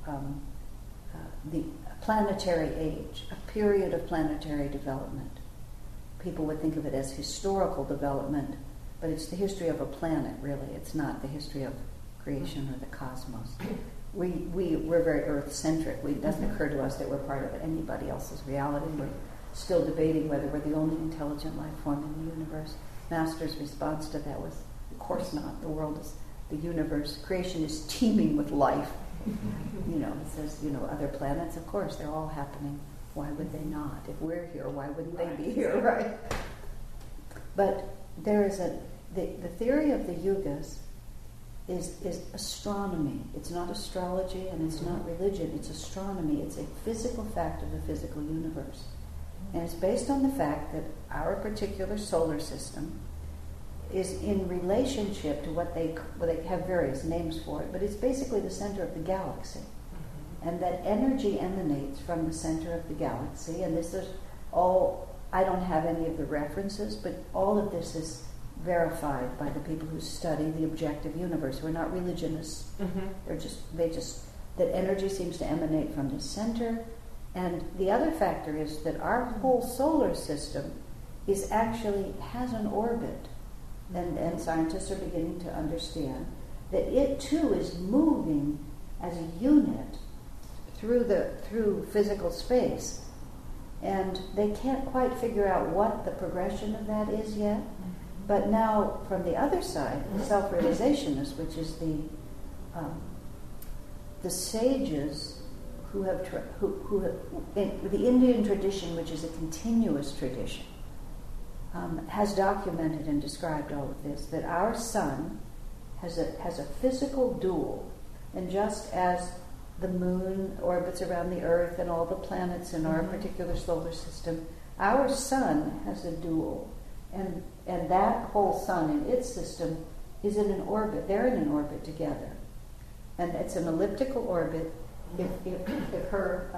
the planetary age, a period of planetary development. People would think of it as historical development, but it's the history of a planet, really. It's not the history of creation or the cosmos. We're very Earth-centric. It doesn't occur to us that we're part of anybody else's reality. We're still debating whether we're the only intelligent life form in the universe. Master's response to that was, of course not. The world is the universe. Creation is teeming with life. He says, other planets, of course, they're all happening. Why would they not? If we're here, why wouldn't they be here, right? But there is the theory of the yugas is astronomy. It's not astrology and it's not religion. It's astronomy. It's a physical fact of the physical universe. And it's based on the fact that our particular solar system is in relationship to what they have various names for it, but it's basically the center of the galaxy. And that energy emanates from the center of the galaxy, and this is all, I don't have any of the references, but all of this is verified by the people who study the objective universe. We're not religionists. That energy seems to emanate from the center. And the other factor is that our whole solar system is actually has an orbit, and scientists are beginning to understand that it too is moving as a unit through physical space, and they can't quite figure out what the progression of that is yet. But now, from the other side, the self-realizationists, which is the sages who have in the Indian tradition, which is a continuous tradition, has documented and described all of this. That our sun has a physical dual, and just as the moon orbits around the Earth and all the planets in our particular solar system, our sun has a dual, and that whole sun in its system is in an orbit. They're in an orbit together, and it's an elliptical orbit. If her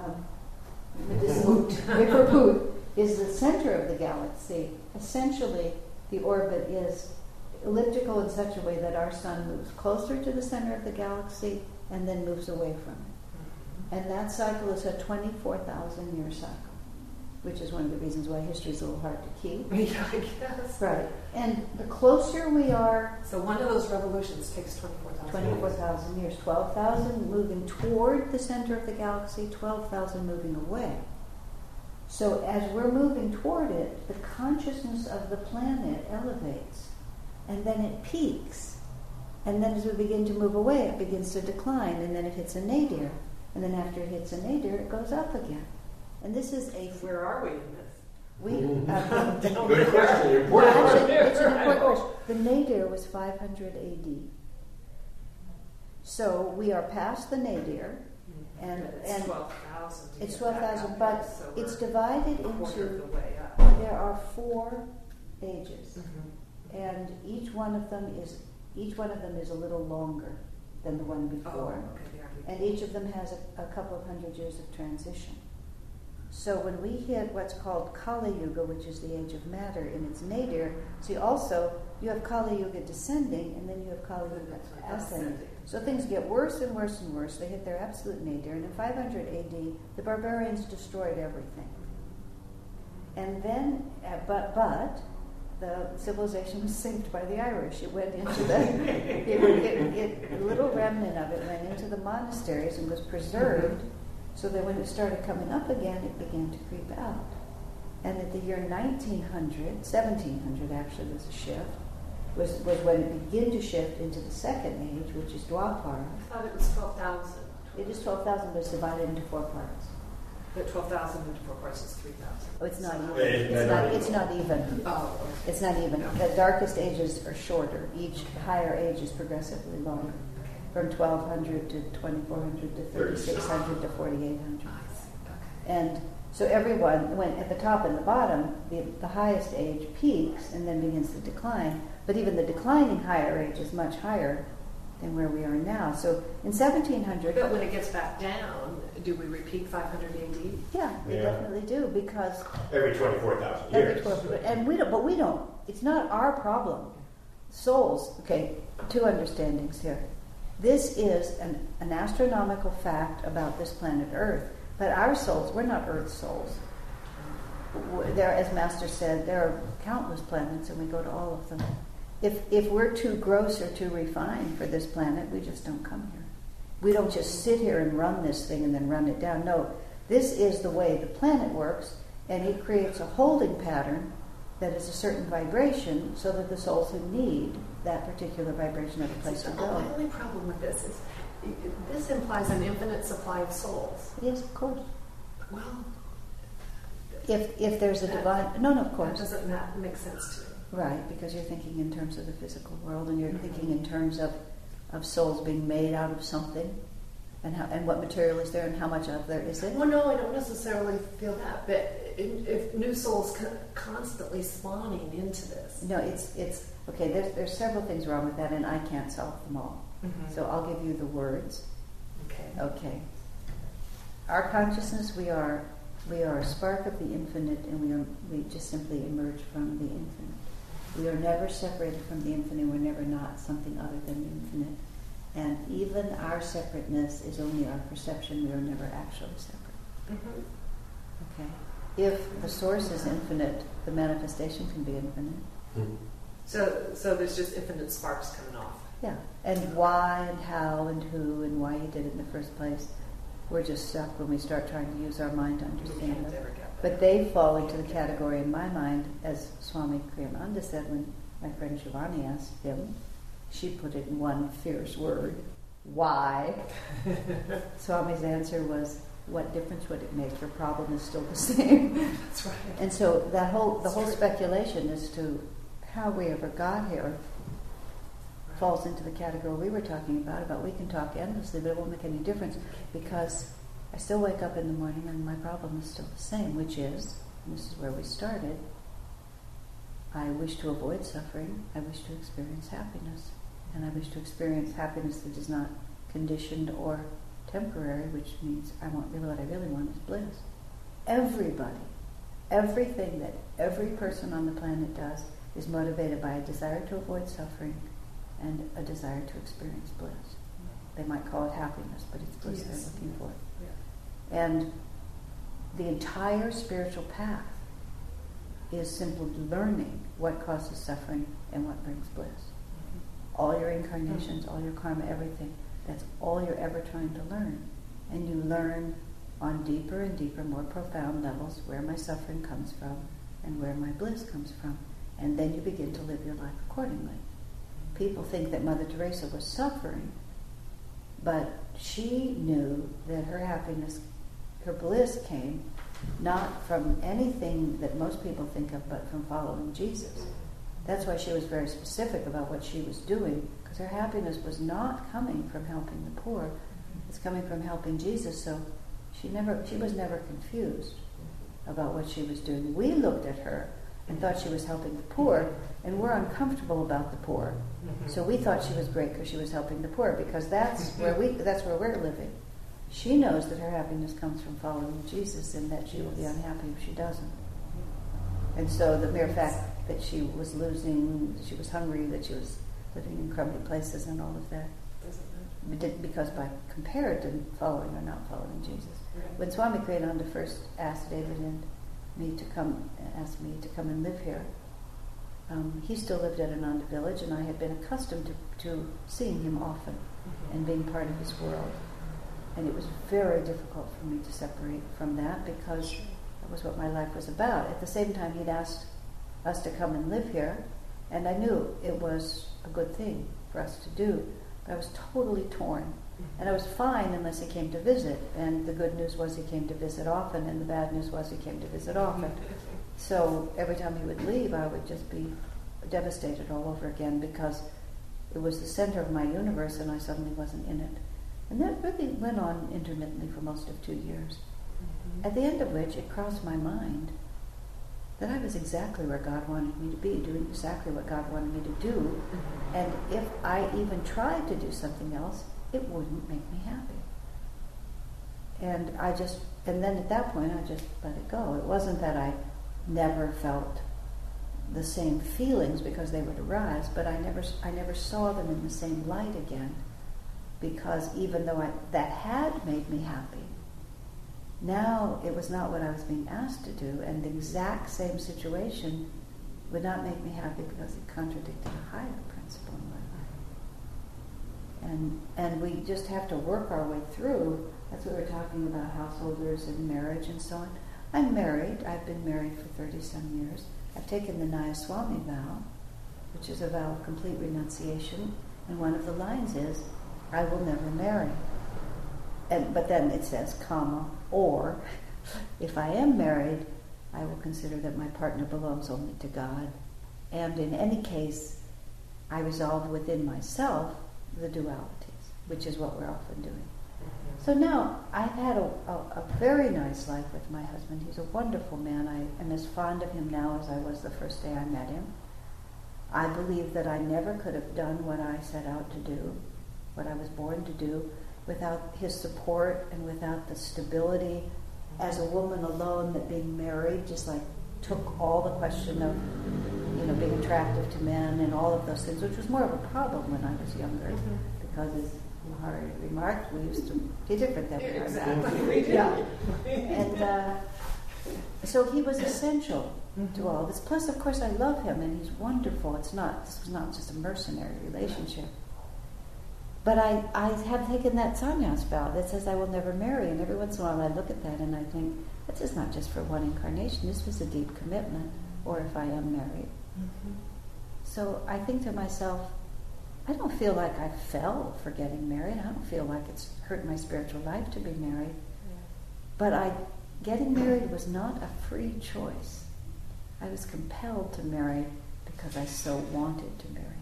Poot is the center of the galaxy, essentially the orbit is elliptical in such a way that our sun moves closer to the center of the galaxy and then moves away from it. And that cycle is a 24,000-year cycle, which is one of the reasons why history is a little hard to keep. Yeah, I guess. Right. And the closer we are... So one of those revolutions takes 24,000 years. 12,000 moving toward the center of the galaxy, 12,000 moving away. So as we're moving toward it, the consciousness of the planet elevates, and then it peaks. And then as we begin to move away, it begins to decline, and then it hits a nadir. And then after it hits a nadir, it goes up again. And this is a... Where are we in this? Good question. Important question. It's an important question. The nadir was 500 AD. So we are past the nadir, and it's 12,000. It's 12,000, but so it's divided quarter of into. the way up. There are 4 ages, and each one of them is a little longer than the one before, and each of them has a couple of hundred years of transition. So when we hit what's called Kali Yuga, which is the age of matter in its nadir, see also you have Kali Yuga descending, and then you have Kali Yuga ascending. So things get worse and worse and worse. They hit their absolute nadir, and in 500 AD, the barbarians destroyed everything. And then, but the civilization was saved by the Irish. It went into a little remnant of it went into the monasteries and was preserved. So that when it started coming up again, it began to creep out. And at the year 1700 actually was a shift, was when it began to shift into the second age, which is Dwapara. I thought it was 12,000. It is 12,000, but it's divided into 4 parts. The 12,000 into 4 parts is 3,000. Oh, it's not even. It's not even. Oh, okay. It's not even. No. The darkest ages are shorter. Each higher age is progressively longer. From 1200 to 2400 to 3600 to 4800. And so everyone, when at the top and the bottom, the highest age peaks and then begins to decline. But even the declining higher age is much higher than where we are now. So in 1700... But when it gets back down, do we repeat 500 AD? Yeah, we definitely do, because... Every 24,000 years. And we don't, it's not our problem. Souls, okay, 2 understandings here. This is an astronomical fact about this planet Earth. But our souls, we're not Earth souls. There, as Master said, there are countless planets, and we go to all of them. If we're too gross or too refined for this planet, we just don't come here. We don't just sit here and run this thing and then run it down. No, this is the way the planet works, and it creates a holding pattern that is a certain vibration so that the souls who need that particular vibration have a place to go. The only problem with this is this implies an infinite supply of souls. Yes, of course. Well, if there's a divine... No, of course. Doesn't that make sense to me? Right, because you're thinking in terms of the physical world, and you're thinking in terms of souls being made out of something, and what material is there, and how much of there is it. Well, no, I don't necessarily feel that, but if new souls constantly spawning into this. No, it's okay. There's several things wrong with that, and I can't solve them all. So I'll give you the words. Okay. Our consciousness, we are a spark of the infinite, and we just simply emerge from the infinite. We are never separated from the infinite. We're never not something other than the infinite. And even our separateness is only our perception. We are never actually separate. Okay. if the source is infinite, the manifestation can be infinite. Hmm. So there's just infinite sparks coming off. Yeah, and why and how and who and why he did it in the first place. We're just stuck when we start trying to use our mind to We understand can't them. ever get But they fall into the category in my mind, as Swami Kriyananda said when my friend Shivani asked him, she put it in one fierce word, why? Swami's answer was, what difference would it make? Your problem is still the same. That's right. And so the whole true. speculation as to how we ever got here falls into the category we were talking about we can talk endlessly, but it won't make any difference because I still wake up in the morning and my problem is still the same, which is, and this is where we started, I wish to avoid suffering, I wish to experience happiness, and I wish to experience happiness that is not conditioned or temporary, which means what I really want is bliss. Everybody, everything that every person on the planet does is motivated by a desire to avoid suffering and a desire to experience bliss. They might call it happiness, but it's bliss Yes. they're looking for. Yeah. And the entire spiritual path is simply learning what causes suffering and what brings bliss. All your incarnations, all your karma, everything, that's all you're ever trying to learn. And you learn on deeper and deeper, more profound levels where my suffering comes from and where my bliss comes from. And then you begin to live your life accordingly. People think that Mother Teresa was suffering, but she knew that her happiness, her bliss came not from anything that most people think of, but from following Jesus. That's why she was very specific about what she was doing, because her happiness was not coming from helping the poor. It's coming from helping Jesus, so she was never confused about what she was doing. We looked at her and thought she was helping the poor, and we're uncomfortable about the poor. So we thought she was great because she was helping the poor, because that's where we're living. She knows that her happiness comes from following Jesus, and that she will be unhappy if she doesn't. And so the mere fact that she was losing, that she was hungry, that she was living in crummy places and all of that, because by compared to following or not following Jesus. Right. When Swami Kriyananda first asked David and me to come and live here, he still lived at Ananda Village, and I had been accustomed to seeing him often and being part of his world. And it was very difficult for me to separate from that, because that was what my life was about. At the same time, he'd asked us to come and live here, and I knew it was a good thing for us to do, but I was totally torn. And I was fine unless he came to visit, and the good news was he came to visit often, and the bad news was he came to visit often. So every time he would leave, I would just be devastated all over again, because it was the center of my universe and I suddenly wasn't in it. And that really went on intermittently for most of 2 years. At the end of which, it crossed my mind that I was exactly where God wanted me to be, doing exactly what God wanted me to do. And if I even tried to do something else, it wouldn't make me happy. And then at that point, I just let it go. It wasn't that I never felt the same feelings, because they would arise, but I never saw them in the same light again, because even though that had made me happy, now it was not what I was being asked to do, and the exact same situation would not make me happy because it contradicted a higher principle in my life. And we just have to work our way through. That's what we're talking about, householders and marriage and so on. I'm married. I've been married for 30-some years. I've taken the Nayaswami vow, which is a vow of complete renunciation, and one of the lines is, I will never marry. But then it says, comma, or if I am married, I will consider that my partner belongs only to God. And in any case, I resolve within myself the dualities, which is what we're often doing. So now, I've had a very nice life with my husband. He's a wonderful man. I am as fond of him now as I was the first day I met him. I believe that I never could have done what I set out to do, what I was born to do, without his support and without the stability as a woman alone, that being married just like took all the question of, being attractive to men and all of those things, which was more of a problem when I was younger, because as you already remarked, we used to be different than we are now. Exactly. Yeah. And So he was essential to all this. Plus, of course, I love him and he's wonderful. This was not just a mercenary relationship. But I have taken that sannyas vow that says I will never marry, and every once in a while I look at that and I think, this is not just for one incarnation, this was a deep commitment, or if I am married. Mm-hmm. So I think to myself, I don't feel like I fell for getting married. I don't feel like it's hurt my spiritual life to be married. But getting married was not a free choice. I was compelled to marry because I so wanted to marry him.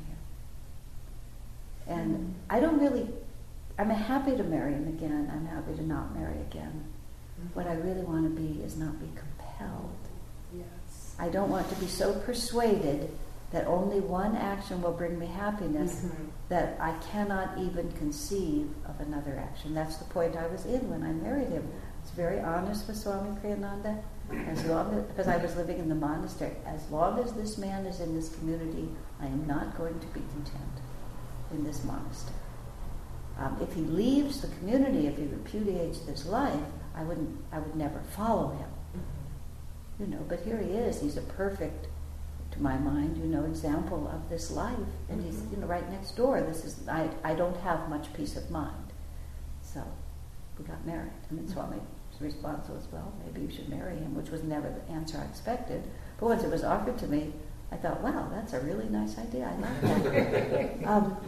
And I'm happy to marry him again. I'm happy to not marry again. What I really want to be is not be compelled. Yes. I don't want to be so persuaded that only one action will bring me happiness that I cannot even conceive of another action. That's the point I was in when I married him. I was very honest with Swami Kriyananda. Because I was living in the monastery, as long as this man is in this community, I am not going to be content in this monastery. If he leaves the community, if he repudiates this life, I would never follow him. But here he is. He's a perfect, to my mind, example of this life, and he's right next door. I don't have much peace of mind, so we got married. And then Swami's response was, well, maybe you should marry him, which was never the answer I expected. But once it was offered to me, I thought, wow, that's a really nice idea. I like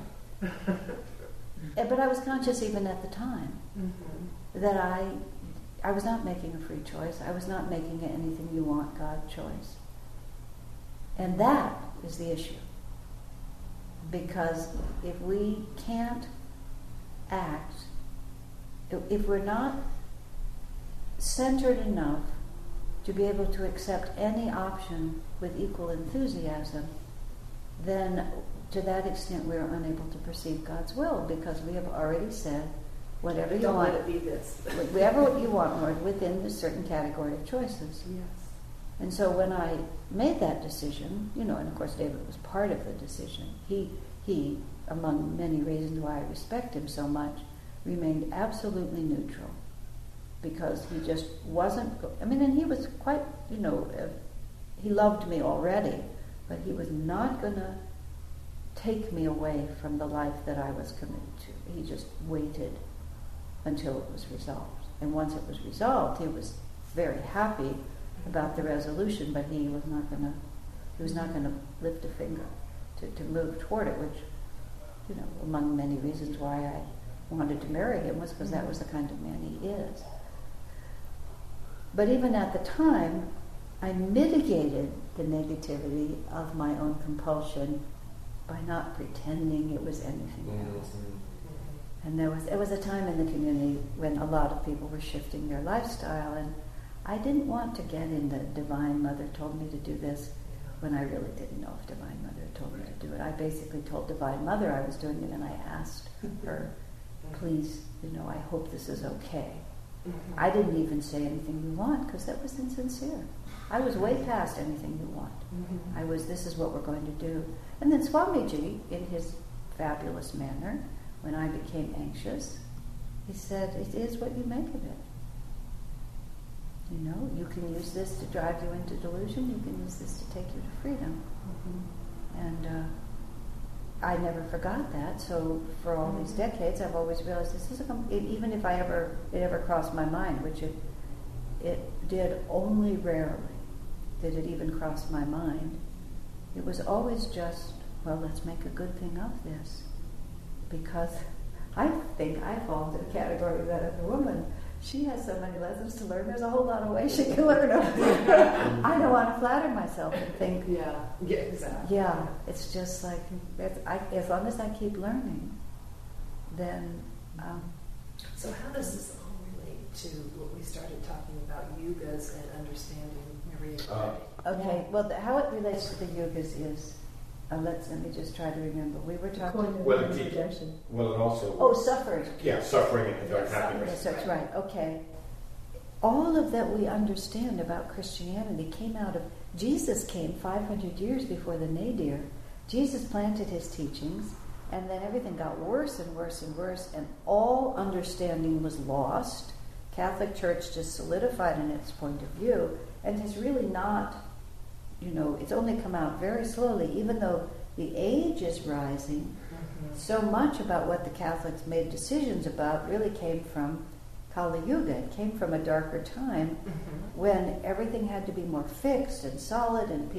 that. But I was conscious even at the time that I was not making a free choice. I was not making an anything you want God choice. And that is the issue. Because if we can't act, if we're not centered enough to be able to accept any option with equal enthusiasm, then to that extent we are unable to perceive God's will, because we have already said whatever you want. Don't let it be this. Whatever you want, Lord, within a certain category of choices. Yes. And so when I made that decision, and of course David was part of the decision, he, among many reasons why I respect him so much, remained absolutely neutral. Because he just wasn't, and he was quite, he loved me already, but he was not going to take me away from the life that I was committed to. He just waited until it was resolved. And once it was resolved, he was very happy about the resolution, but he was not going to lift a finger to move toward it, which, among many reasons why I wanted to marry him was because that was the kind of man he is. But even at the time, I mitigated the negativity of my own compulsion by not pretending it was anything else. And it was a time in the community when a lot of people were shifting their lifestyle, and I didn't want to get in the Divine Mother told me to do this when I really didn't know if Divine Mother told me to do it. I basically told Divine Mother I was doing it, and I asked her, please, I hope this is okay. I didn't even say anything you want, because that was insincere. I was way past anything you want. This is what we're going to do. And then Swamiji, in his fabulous manner, when I became anxious, he said, it is what you make of it. You can use this to drive you into delusion, you can use this to take you to freedom. And I never forgot that, so for all these decades I've always realized this is even if it ever crossed my mind, which it did only rarely, did it even cross my mind. It was always just, well, let's make a good thing of this. Because I think I fall into the category of that other woman. She has so many lessons to learn. There's a whole lot of ways she can learn them. I don't want to flatter myself and think, yeah, exactly. Yeah, it's just like, as long as I keep learning, then... So how does this all relate to what we started talking about, yugas and understanding Maria? Okay, well, how it relates to the yugas is, let me just try to remember. We were talking... Well, it also... Oh, suffering. Yeah, suffering and happiness. Yes, that's right. Okay. All of that we understand about Christianity came out of... Jesus came 500 years before the nadir. Jesus planted his teachings, and then everything got worse and worse and worse, and all understanding was lost Catholic Church just solidified in its point of view and has really not, it's only come out very slowly, even though the age is rising. So much about what the Catholics made decisions about really came from Kali Yuga. It came from a darker time when everything had to be more fixed and solid, and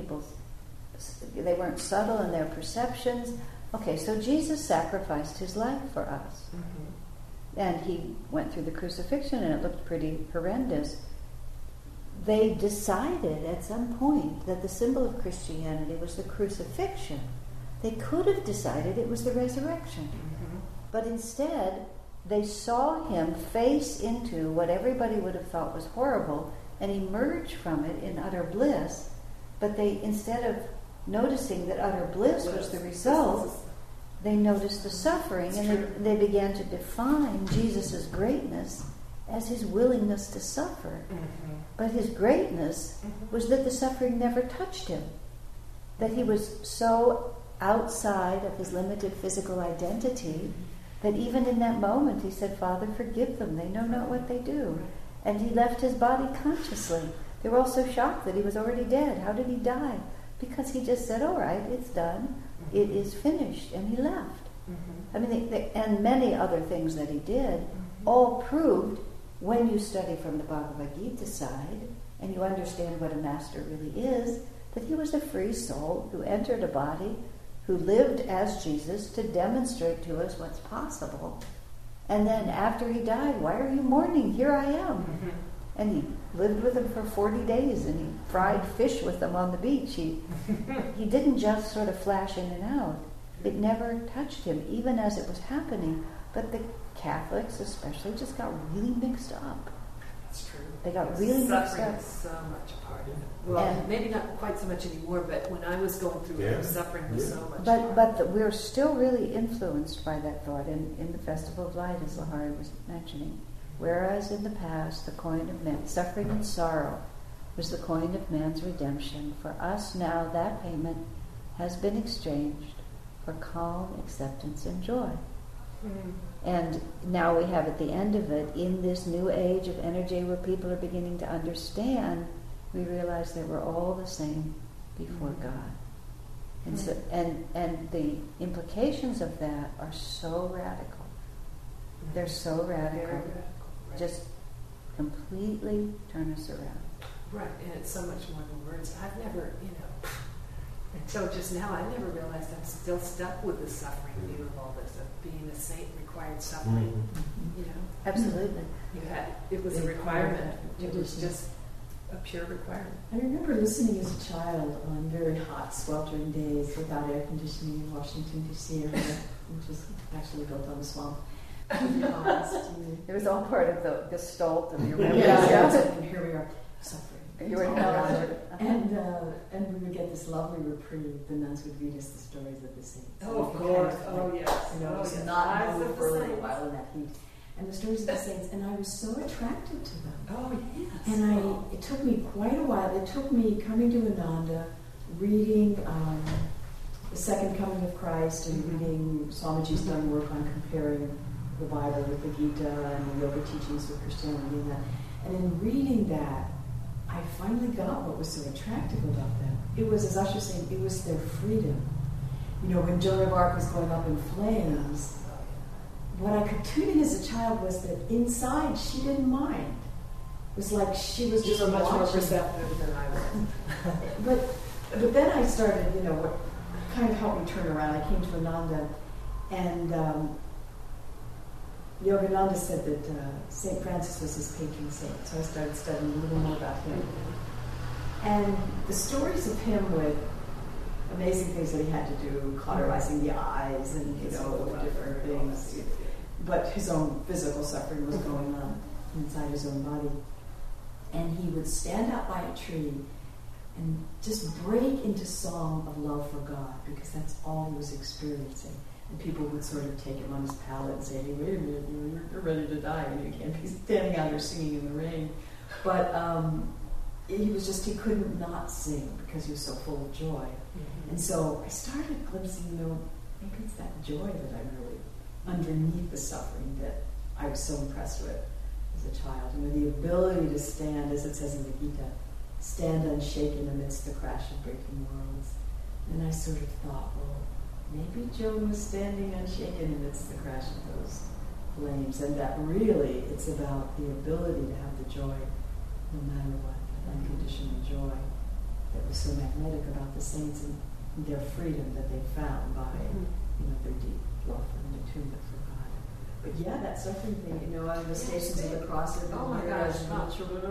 they weren't subtle in their perceptions. Okay, so Jesus sacrificed his life for us. And he went through the crucifixion, and it looked pretty horrendous. They decided at some point that the symbol of Christianity was the crucifixion. They could have decided it was the resurrection. But instead, they saw him face into what everybody would have thought was horrible and emerge from it in utter bliss. But they, instead of noticing that utter bliss was the result, they noticed the suffering, and they began to define Jesus' greatness as his willingness to suffer. But his greatness was that the suffering never touched him, that he was so outside of his limited physical identity that even in that moment he said, Father, forgive them, they know not what they do. And he left his body consciously. They were all so shocked that he was already dead. How did he die? Because he just said, all right, it's done, it is finished, and he left. I mean, and many other things that he did all proved, when you study from the Bhagavad Gita side, and you understand what a master really is, that he was a free soul who entered a body, who lived as Jesus to demonstrate to us what's possible. And then after he died, why are you mourning? Here I am. And he lived with them for 40 days, and he fried fish with them on the beach. He didn't just sort of flash in and out. It never touched him, even as it was happening. But the Catholics especially just got really mixed up. That's true. They got really mixed Suffering up. is so much a part of it. Well, And- maybe not quite so much anymore, but when I was going through it, suffering was so much But we're still really influenced by that thought in the Festival of Light, as Lahari was mentioning. Whereas in the past, the coin of man, suffering and sorrow, was the coin of man's redemption. For us now, that payment has been exchanged for calm acceptance and joy. And now we have at the end of it, in this new age of energy where people are beginning to understand, we realize that we're all the same before God. And so, and the implications of that are so radical. They're so radical. Very radical. Right. Just completely turn us around. Right, and it's so much more than words. I've never, until just now, I never realized I'm still stuck with the suffering view of all this, of being a saint required suffering. Absolutely. It was a requirement. It was just a pure requirement. I remember listening as a child on very hot, sweltering days without air conditioning in Washington, D.C. area, which was actually built on a swamp. It was all part of the gestalt of your memories. And here we are, suffering. You were And we would get this lovely reprieve. The nuns would read us the stories of the saints. Oh, of course. Oh, yes. It was yes. not Lives moved of for a the little saints. while in that heat. And the stories of the saints, and I was so attracted to them. Oh, yes. And it took me quite a while. It took me coming to Ananda, reading The Second Coming of Christ, and reading Swamiji's done work on comparing the Bible with the Gita and the yoga teachings with Christianity and that. And in reading that, I finally got what was so attractive about them. It was, as Asha was saying, it was their freedom. When Joan of Arc was going up in flames, what I could tune in as a child was that inside she didn't mind. It was like she was just much more watching. perceptive than I was. But then I started, what kind of helped me turn around. I came to Ananda, and Yogananda said that St. Francis was his patron saint, so I started studying a little more about him. And the stories of him with amazing things that he had to do, cauterizing the eyes and, different things. But his own physical suffering was going on inside his own body. And he would stand out by a tree and just break into song of love for God, because that's all he was experiencing. And people would sort of take him on his pallet and say, hey, wait a minute, you're ready to die, and you can't be standing out there singing in the rain. But he couldn't not sing because he was so full of joy. And so I started glimpsing, maybe it's that joy that I really, underneath the suffering, that I was so impressed with. as a child. The ability to stand, as it says in the Gita, stand unshaken amidst the crash of breaking worlds. And I sort of thought, well, maybe Joan was standing unshaken amidst the crash of those flames, and that really it's about the ability to have the joy no matter what, that unconditional joy that was so magnetic about the saints and their freedom that they found by their deep love and attunement for God. But yeah, that suffering thing, out of the Stations of the Cross, Oh my gosh, children,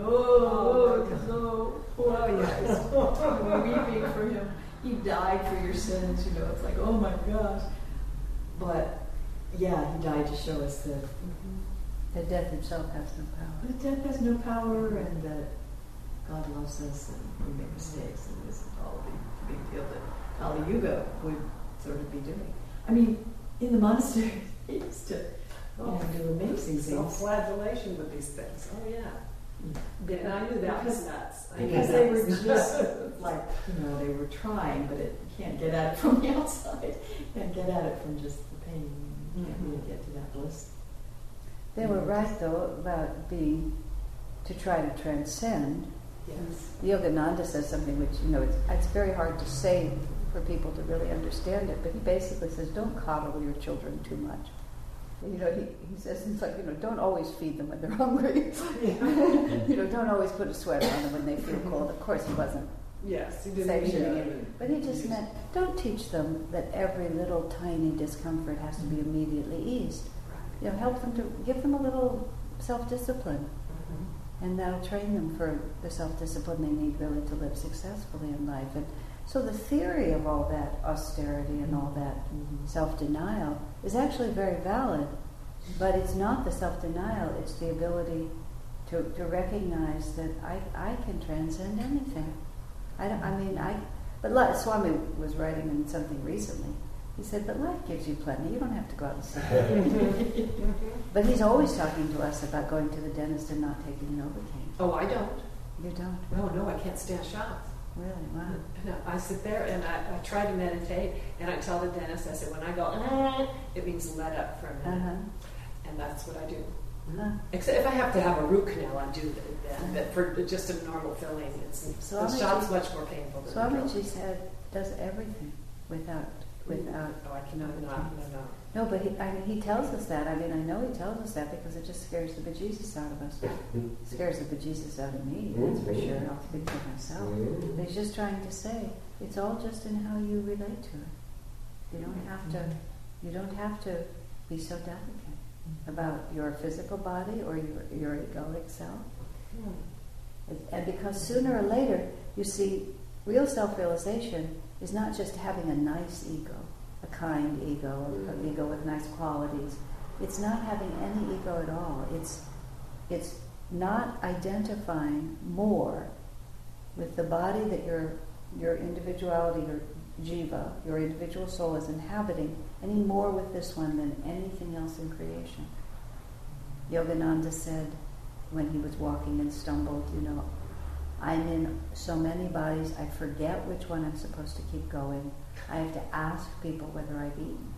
yes. we're weeping for him. He died for your sins, it's like, oh my gosh. But yeah, he died to show us that That death itself has no power. death has no power, and that God loves us, and we make mistakes, and this is all a big deal that Kali Yuga would sort of be doing. I mean, in the monastery, he used to do amazing things. Self-flagellation with these things. Oh yeah. And I knew that was nuts. Because they were just like, they were trying, but it can't get at it from the outside. Can't get at it from just the pain. You can't really get to that bliss. They were right, though, about to try to transcend. Yes. Yogananda says something which, it's very hard to say for people to really understand it, but he basically says, don't coddle your children too much. He says things like, don't always feed them when they're hungry. Don't always put a sweater on them when they feel cold. Of course, he wasn't Yes, he didn't sanctioning it, but he just meant, don't teach them that every little tiny discomfort has to be immediately eased. Help them to give them a little self-discipline, and that'll train them for the self-discipline they need really to live successfully in life. And so the theory of all that austerity and all that self-denial is actually very valid, but it's not the self-denial, it's the ability to recognize that I can transcend anything. But Swami was writing in something recently. He said, but life gives you plenty. You don't have to go out and seek. But he's always talking to us about going to the dentist and not taking Novocaine. Oh, I don't. You don't? No, I can't stand shots. Really? Wow. No, I sit there and I try to meditate, and I tell the dentist, I said, when I go, it means let up for a minute. And that's what I do. Except if I have to have a root canal, I do that. But for just a normal filling, the shot's much more painful than Swamiji said, does everything without. Oh, I cannot. No. No, but he tells us that. I know he tells us that because it just scares the bejesus out of us. It scares the bejesus out of me, that's for sure. I'll speak for myself. But he's just trying to say, it's all just in how you relate to it. You don't have to be so delicate about your physical body or your egoic self. And because sooner or later, you see, real self-realization is not just having a nice ego, a kind ego, an ego with nice qualities. It's not having any ego at all. It's not identifying more with the body that your individuality, your jiva, your individual soul is inhabiting, any more with this one than anything else in creation. Yogananda said when he was walking and stumbled, I'm in so many bodies, I forget which one I'm supposed to keep going. I have to ask people whether I've eaten.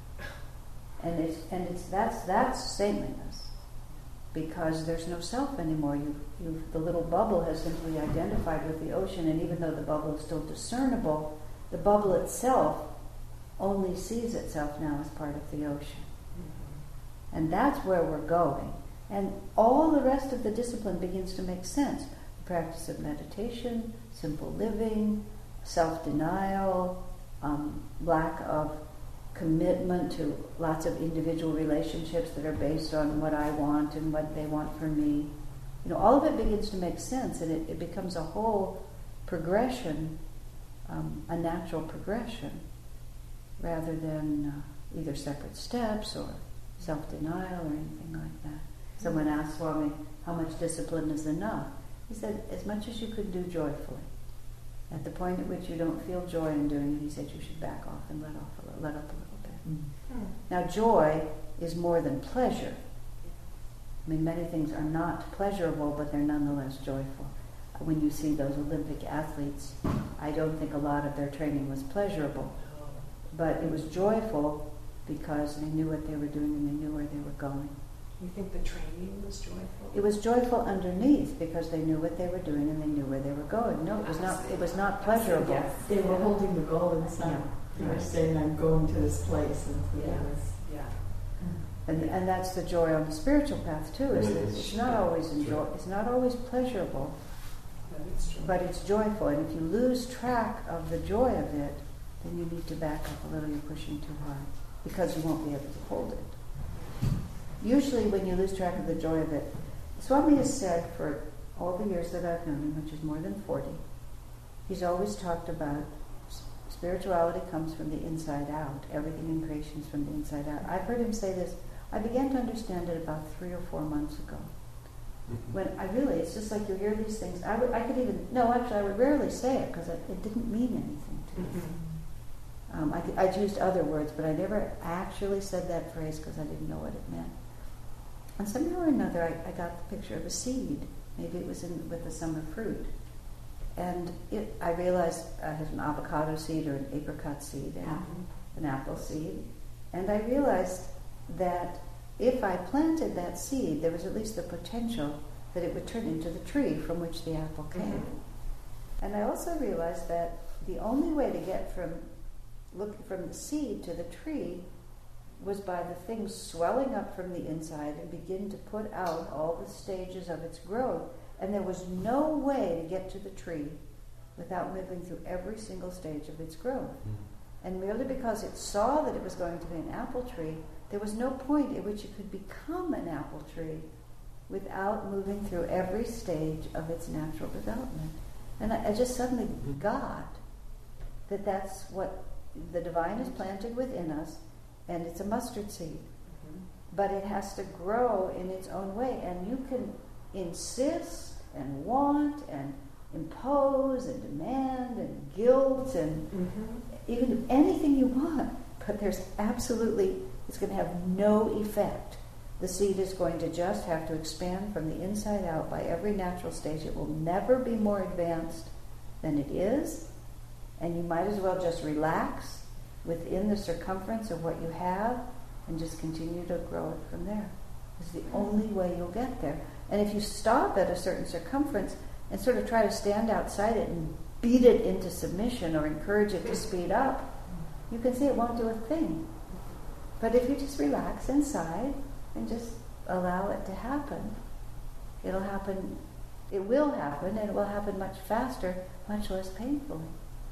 And that's saintliness, because there's no self anymore. The little bubble has simply identified with the ocean, and even though the bubble is still discernible, the bubble itself only sees itself now as part of the ocean. And that's where we're going. And all the rest of the discipline begins to make sense. Practice of meditation, simple living, self-denial, lack of commitment to lots of individual relationships that are based on what I want and what they want from me. All of it begins to make sense, and it becomes a whole progression, a natural progression, rather than either separate steps or self-denial or anything like that. Someone asked Swami, how much discipline is enough? He said, as much as you could do joyfully. At the point at which you don't feel joy in doing it, he said you should back off and let up a little bit. Now, joy is more than pleasure. Many things are not pleasurable, but they're nonetheless joyful. When you see those Olympic athletes, I don't think a lot of their training was pleasurable, but it was joyful because they knew what they were doing and they knew where they were going. You think the training was joyful? It was joyful underneath because they knew what they were doing and they knew where they were going. No, it was not. It was not pleasurable. Yes. They were holding the goal inside. Yeah. They were saying, I'm going to this place. And so Yeah. that was, Yeah. And that's the joy on the spiritual path too. Is that Yes. it's not always it's not always pleasurable, But it's true. but it's joyful. And if you lose track of the joy of it, then you need to back up a little. You're pushing too hard because you won't be able to hold it. Usually, when you lose track of the joy of it, Swami has said for all the years that I've known him, which is more than 40, he's always talked about spirituality comes from the inside out. Everything in creation is from the inside out. I've heard him say this. I began to understand it about 3 or 4 months ago. When it's just like you hear these things. I would rarely say it because it didn't mean anything to me. I'd used other words, but I never actually said that phrase because I didn't know what it meant. And somehow or another, I got the picture of a seed. Maybe it was with the summer fruit. And I realized I had an avocado seed or an apricot seed and an apple seed. And I realized that if I planted that seed, there was at least the potential that it would turn into the tree from which the apple came. And I also realized that the only way to get from the seed to the tree was by the thing swelling up from the inside and begin to put out all the stages of its growth. And there was no way to get to the tree without moving through every single stage of its growth. And merely because it saw that it was going to be an apple tree, there was no point at which it could become an apple tree without moving through every stage of its natural development. And I just suddenly got that that's what the divine is planted within us, and it's a mustard seed. But it has to grow in its own way, and you can insist and want and impose and demand and guilt and even do anything you want, but it's going to have no effect. The seed is going to just have to expand from the inside out by every natural stage. It will never be more advanced than it is, and you might as well just relax within the circumference of what you have and just continue to grow it from there. It's the only way you'll get there. And if you stop at a certain circumference and sort of try to stand outside it and beat it into submission or encourage it to speed up, you can see it won't do a thing. But if you just relax inside and just allow it to happen, it'll happen. It will happen, and it will happen much faster, much less painfully.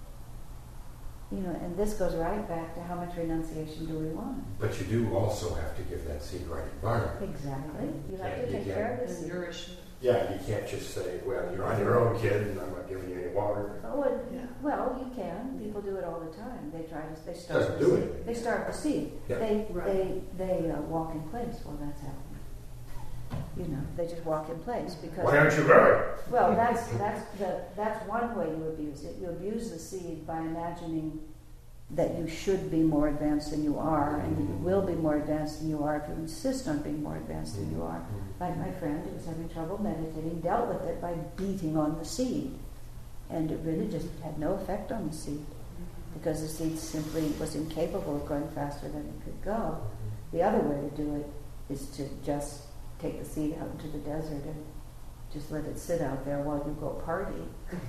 And this goes right back to how much renunciation do we want? But you do also have to give that seed right environment. Exactly. You have Yeah, to you take can. care of the And seed. nourishment. Yeah, you can't just say, well, you're on your own, kid, and I'm not giving you any water. Oh, Yeah. well, you can. People do it all the time. They Doesn't start do the seed. anything. They start the seed. Yeah. They walk in place while that's happening. They just walk in place because. Why aren't you going? Well, that's one way you abuse it. You abuse the seed by imagining that you should be more advanced than you are, and that you will be more advanced than you are if you insist on being more advanced than you are. Like my friend who was having trouble meditating dealt with it by beating on the seed, and it really just had no effect on the seed because the seed simply was incapable of going faster than it could go. The other way to do it is to just take the seed out into the desert and just let it sit out there while you go party.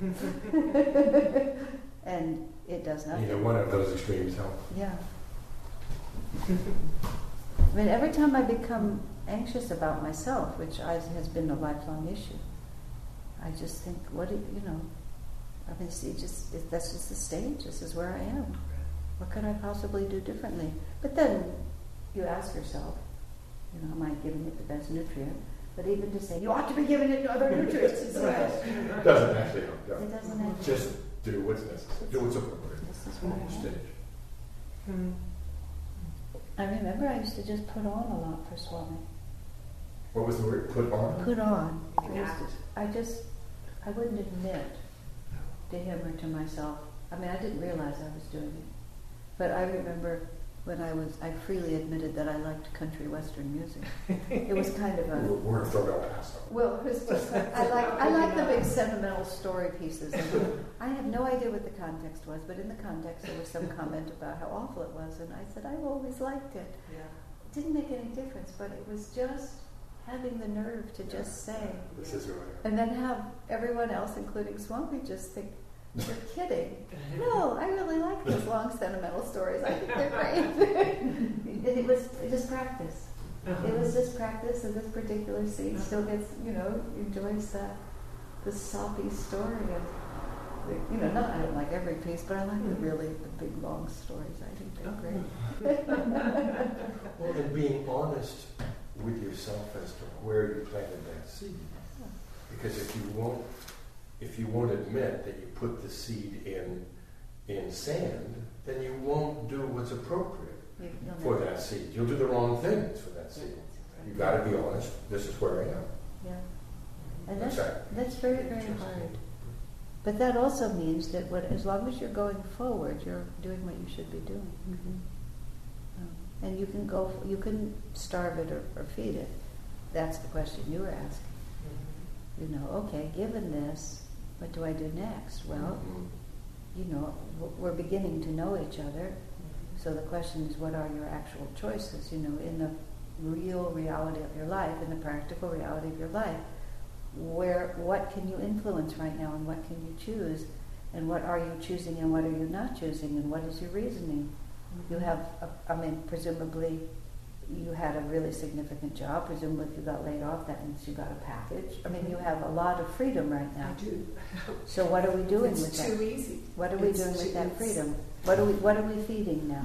And it does nothing. Either one of those extremes help. Yeah. I mean, every time I become anxious about myself, which has been a lifelong issue, I just think, that's just the stage. This is where I am. What could I possibly do differently? But then you ask yourself, am I giving it the best nutrient? But even to say, you ought to be giving it other nutrients as well. Doesn't actually help. No. It doesn't actually. Just do what's necessary. Do what's appropriate. This is where I am. Stage. I remember I used to just put on a lot for Swami. What was the word? Put on? Put on. Act. I wouldn't admit to him or to myself. I mean, I didn't realize I was doing it. But I remember when I freely admitted that I liked country western music. It was kind of a... We're going to throw that past them. Well, it was just, I like the big sentimental story pieces. And I have no idea what the context was, but in the context there was some comment about how awful it was, and I said, I've always liked it. Yeah. It didn't make any difference, but it was just having the nerve to just say, This is who I am. and then have everyone else, including Swami, just think, you're kidding. No, I really like those long sentimental stories. I think they're great. It was just practice. It was just practice, and this particular seed still gets, enjoys the soppy story of, I don't like every piece, but I like the big long stories. I think they're great. Well, and being honest with yourself as to where you planted that seed. Because if you won't admit that you put the seed in sand, then you won't do what's appropriate for that seed. You'll do the wrong things for that seed. You've got to be honest. This is where I am. Yeah. And right. that's very, very hard. But that also means that as long as you're going forward, you're doing what you should be doing. And you can starve it or feed it. That's the question you were asking. Okay, given this, what do I do next? Well, we're beginning to know each other. So the question is, what are your actual choices? In the real reality of your life, in the practical reality of your life, what can you influence right now, and what can you choose, and what are you choosing, and what are you not choosing, and what is your reasoning? You have, presumably, you had a really significant job. Presumably, if you got laid off, that means you got a package. You have a lot of freedom right now. I do. So what are we doing with that? It's too easy. What are we doing with that freedom? What are we feeding now?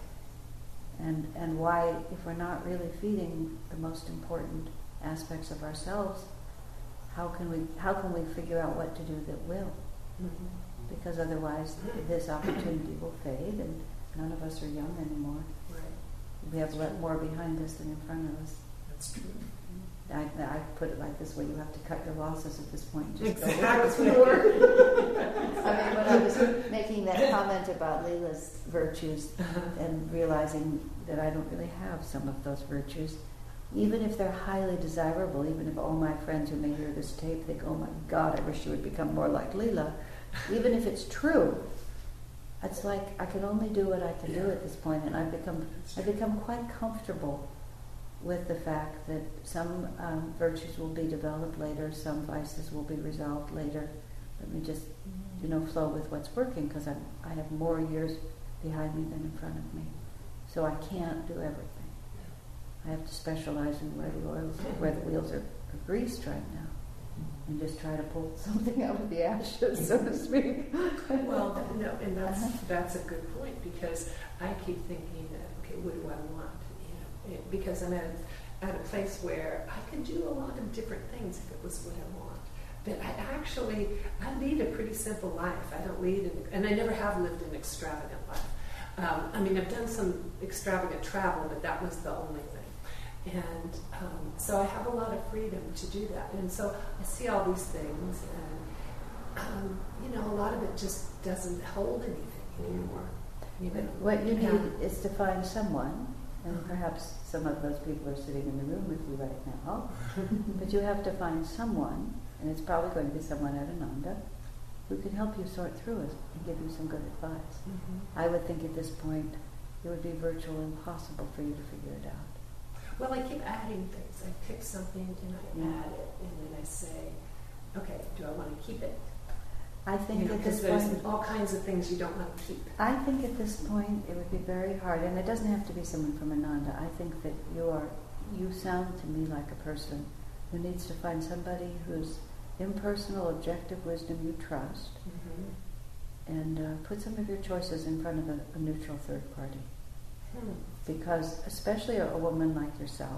And why, if we're not really feeding the most important aspects of ourselves, how can we figure out what to do that will? Because otherwise, this opportunity will fade, and none of us are young anymore. Right. We have a lot more behind us than in front of us. That's true. I put it like this way: you have to cut your losses at this point. Just Exactly. go when I was making that comment about Leela's virtues and realizing that I don't really have some of those virtues, even if they're highly desirable, even if all my friends who may hear this tape think, "Oh my God, I wish you would become more like Leela," even if it's true, it's like I can only do what I can do at this point, and I've become quite comfortable with the fact that some virtues will be developed later, some vices will be resolved later. Let me just, flow with what's working, because I have more years behind me than in front of me. So I can't do everything. I have to specialize in where the wheels are greased right now, and just try to pull something out of the ashes, so to speak. Well, no, and that's a good point, because I keep thinking that, okay, what do I want? Because I'm at a place where I can do a lot of different things if it was what I want. But I lead a pretty simple life. I don't lead, and I never have lived an extravagant life. I've done some extravagant travel, but that was the only thing. And so I have a lot of freedom to do that. And so I see all these things, and a lot of it just doesn't hold anything anymore. What you need is to find someone, and perhaps some of those people are sitting in the room with you right now, but you have to find someone, and it's probably going to be someone at Ananda, who can help you sort through it and give you some good advice. I would think at this point it would be virtually impossible for you to figure it out. Well, I keep adding things. I pick something and I add it, and then I say, okay, do I want to keep it? I think at this there's point, all kinds of things you don't want to keep. I think at this point it would be very hard, and it doesn't have to be someone from Ananda. I think that you sound to me like a person who needs to find somebody whose impersonal, objective wisdom you trust, and put some of your choices in front of a neutral third party. Because especially a woman like yourself,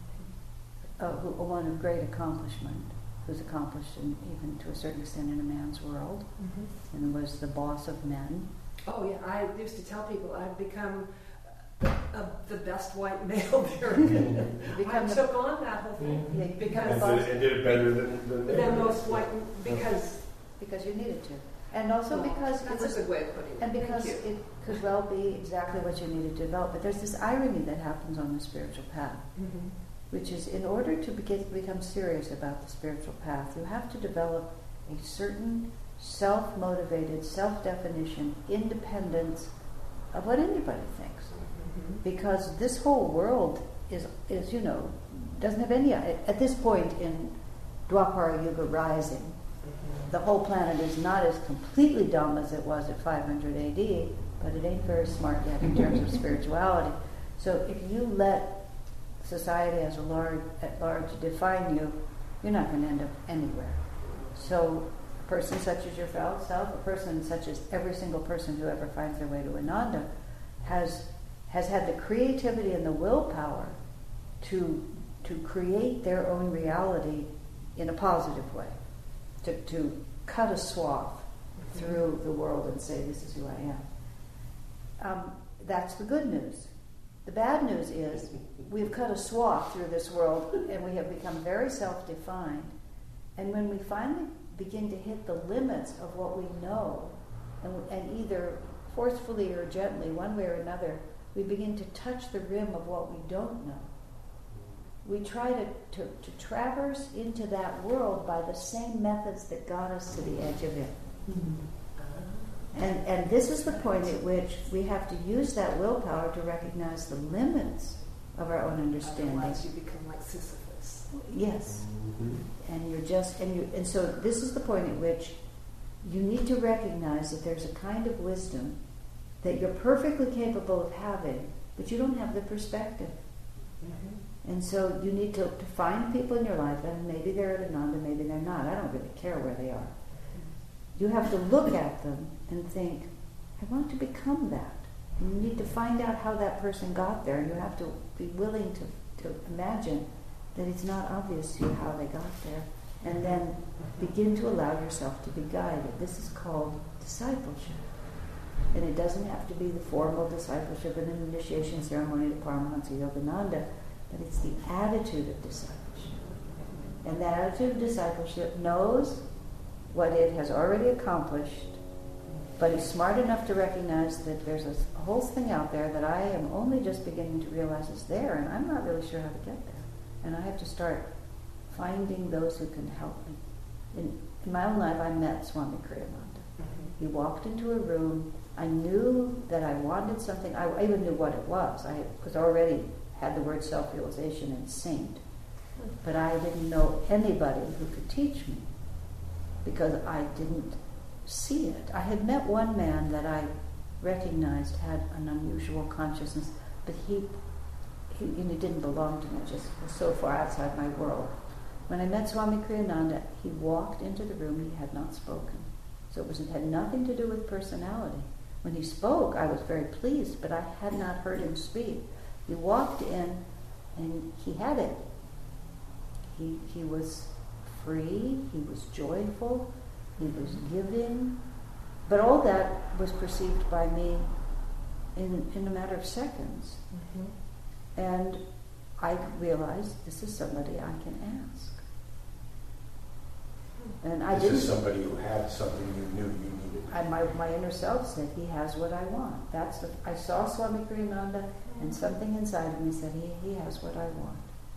a woman of great accomplishment, who's accomplished even to a certain extent in a man's world, and was the boss of men. Oh yeah, I used to tell people I've become the best white male there. I took on that whole thing. And did it better than most white, because you needed to. And also because that's a good way of putting it. And because it could well be exactly what you needed to develop. But there's this irony that happens on the spiritual path, which is in order to become serious about the spiritual path, you have to develop a certain self-motivated, self-definition, independence of what anybody thinks. Because this whole world is doesn't have any, at this point in Dwapara Yuga rising, the whole planet is not as completely dumb as it was at 500 AD, but it ain't very smart yet in terms of spirituality. So if you let society at large define you, you're not going to end up anywhere. So a person such as yourself, a person such as every single person who ever finds their way to Ananda, has had the creativity and the willpower to create their own reality in a positive way, to cut a swath through the world and say, this is who I am. That's the good news. The bad news is we've cut a swath through this world and we have become very self-defined. And when we finally begin to hit the limits of what we know, and either forcefully or gently, one way or another, we begin to touch the rim of what we don't know. We try to traverse into that world by the same methods that got us to the edge of it. And this is the point at which we have to use that willpower to recognize the limits of our own understanding. Otherwise you become like Sisyphus. Yes. And so this is the point at which you need to recognize that there's a kind of wisdom that you're perfectly capable of having, but you don't have the perspective. And so you need to find people in your life, and maybe they're at Ananda, maybe they're not. I don't really care where they are. You have to look at them and think, I want to become that. And you need to find out how that person got there, and you have to be willing to imagine that it's not obvious to you how they got there. And then begin to allow yourself to be guided. This is called discipleship. And it doesn't have to be the formal discipleship in an initiation ceremony to Paramahansa Yogananda, but it's the attitude of discipleship. And that attitude of discipleship knows what it has already accomplished, but is smart enough to recognize that there's a whole thing out there that I am only just beginning to realize is there, and I'm not really sure how to get there. And I have to start finding those who can help me. In my own life, I met Swami Kriyananda. He walked into a room. I knew that I wanted something. I even knew what it was. I already had the word self-realization and saint. But I didn't know anybody who could teach me because I didn't see it. I had met one man that I recognized had an unusual consciousness, but he didn't belong to me, just was so far outside my world. When I met Swami Kriyananda, he walked into the room, he had not spoken. So it had nothing to do with personality. When he spoke, I was very pleased, but I had not heard him speak. He walked in, and he had it. He was free, he was joyful, he was giving, but all that was perceived by me in a matter of seconds. And I realized this is somebody I can ask. And this is somebody who had something you knew you needed. My inner self said, he has what I want. I saw Swami Kriyananda, and something inside of me said, he has what I want.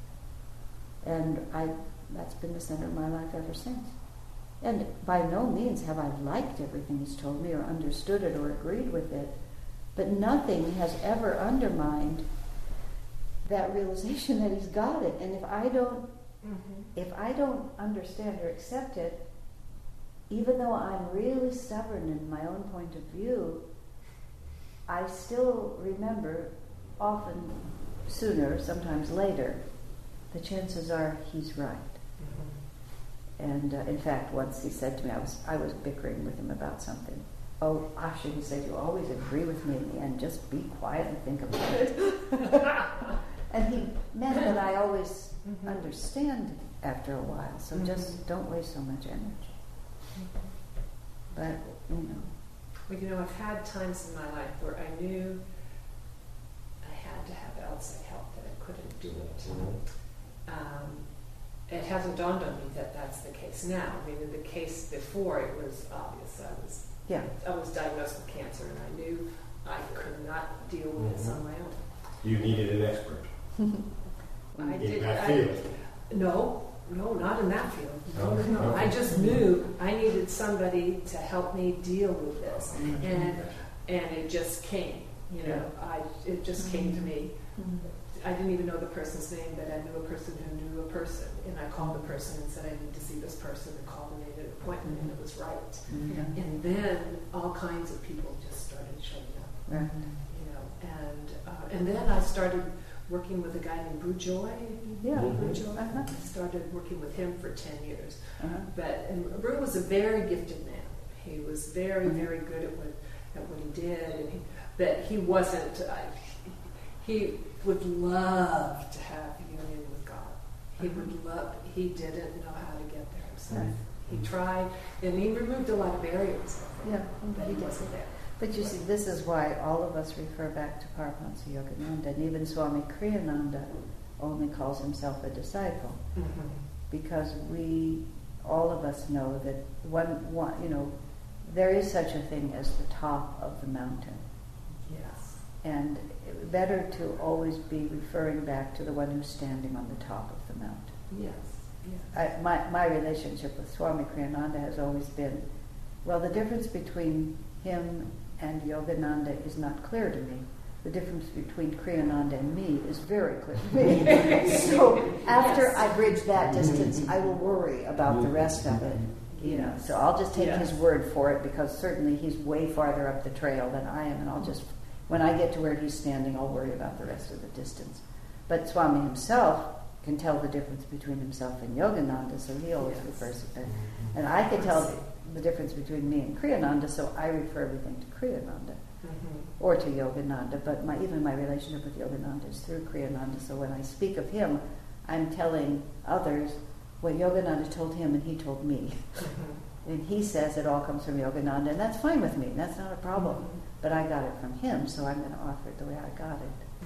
And that's been the center of my life ever since. And by no means have I liked everything he's told me or understood it or agreed with it, but nothing has ever undermined that realization that he's got it. And if I don't understand or accept it, even though I'm really stubborn in my own point of view, I still remember, often sooner, sometimes later, the chances are he's right. And in fact, once he said to me, I was bickering with him about something. Oh, Asha, he said, you always agree with me in the end. Just be quiet and think about it. And he meant that I always understand after a while. So just don't waste so much energy. But, Well, I've had times in my life where I knew I had to have outside help, that I couldn't do it. It hasn't dawned on me that that's the case now. I mean, in the case before, it was obvious. I was diagnosed with cancer, and I knew I could not deal with this on my own. You needed an expert. In that field. No, not in that field. No. Okay. I just knew I needed somebody to help me deal with this, and it just came. It just came to me. I didn't even know the person's name, but I knew a person who knew a person, and I called the person and said I need to see this person, and called and made an appointment, and it was right. Mm-hmm. And then all kinds of people just started showing up, Right. and then I started working with a guy named Brew Joy. Yeah. Brew Joy. Uh-huh. I started working with him for 10 years. Uh-huh. And Brew was a very gifted man. He was very, very good at what he did, but he wasn't. He would love to have union with God. He would love. He didn't know how to get there himself. Right. He tried, and he removed a lot of barriers. Yeah. But he wasn't there. But you see, this is why all of us refer back to Paramahansa Yogananda, and even Swami Kriyananda only calls himself a disciple, because all of us know that there is such a thing as the top of the mountain, Yes. and better to always be referring back to the one who's standing on the top of the mountain. Yes. Yes. My relationship with Swami Kriyananda has always been, well, the difference between him and Yogananda is not clear to me. The difference between Kriyananda and me is very clear to me. So after I bridge that distance, I will worry about the rest of it. So I'll just take his word for it, because certainly he's way farther up the trail than I am, and I'll just, when I get to where he's standing, I'll worry about the rest of the distance. But Swami himself can tell the difference between himself and Yogananda, so he always refers to it. And I can tell the difference between me and Kriyananda, so I refer everything to Kriyananda or to Yogananda, but even my relationship with Yogananda is through Kriyananda, so when I speak of him, I'm telling others what Yogananda told him and he told me. And he says it all comes from Yogananda, and that's fine with me, that's not a problem. But I got it from him, so I'm going to offer it the way I got it.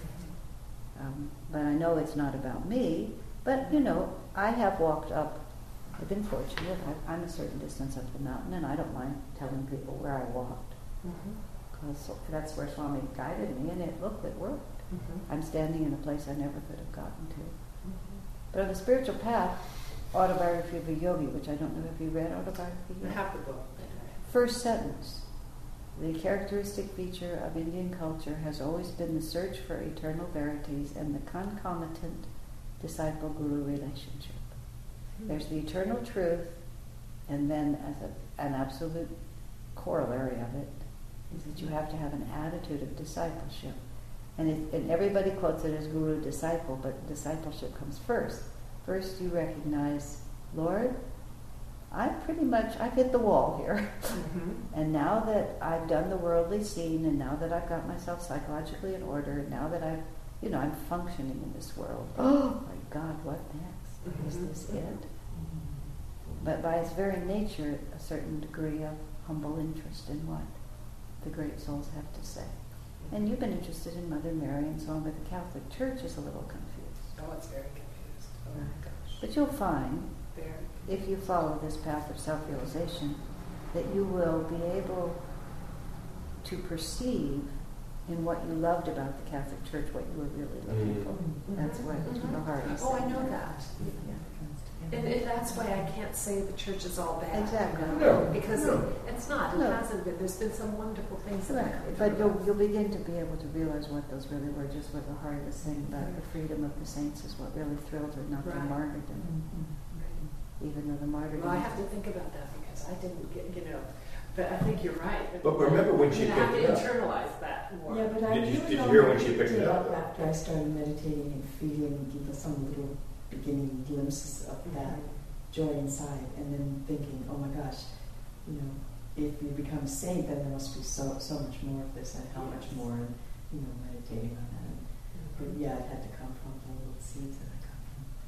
But I know it's not about me, but I have walked up. I've been fortunate. I'm a certain distance up the mountain, and I don't mind telling people where I walked, because that's where Swami guided me, and it worked. I'm standing in a place I never could have gotten to. But on the spiritual path, Autobiography of a Yogi, which I don't know if you read Autobiography of a I Yogi. have the book. First sentence. The characteristic feature of Indian culture has always been the search for eternal verities and the concomitant disciple-guru relationship. There's the eternal truth, and then as an absolute corollary of it is that you have to have an attitude of discipleship. And everybody quotes it as guru-disciple, but discipleship comes first. First you recognize, Lord, I've hit the wall here. And now that I've done the worldly scene, and now that I've got myself psychologically in order, and now that I'm functioning in this world, oh my God, what next? Is this it? But by its very nature, a certain degree of humble interest in what the great souls have to say. And you've been interested in Mother Mary and so on, but the Catholic Church is a little confused. Oh, it's very confused. Oh my gosh. But you'll find, Very. if you follow this path of self-realization, that you will be able to perceive in what you loved about the Catholic Church what you were really looking for. That's what the heart is. Oh, I know that. And that's why I can't say the church is all bad. Exactly. No. Because it's not. It No. hasn't been. There's been some wonderful things. Right. But you'll begin to be able to realize what those really were, just what the heart was saying about the freedom of the saints is what really thrilled her, not the Right. martyrdom. Even though the martyrdom... Well, I have to think about that because I didn't get, but I think you're right. But remember when she you have to picked it up? internalize that more. Yeah, but I Did you do know hear when that she picked it up? after I started meditating and feeling some little beginning glimpses of that joy inside, and then thinking, oh my gosh, if you become a saint, then there must be so much more of this, and how much more, and meditating on that. But yeah, it had to come from the little seeds that I got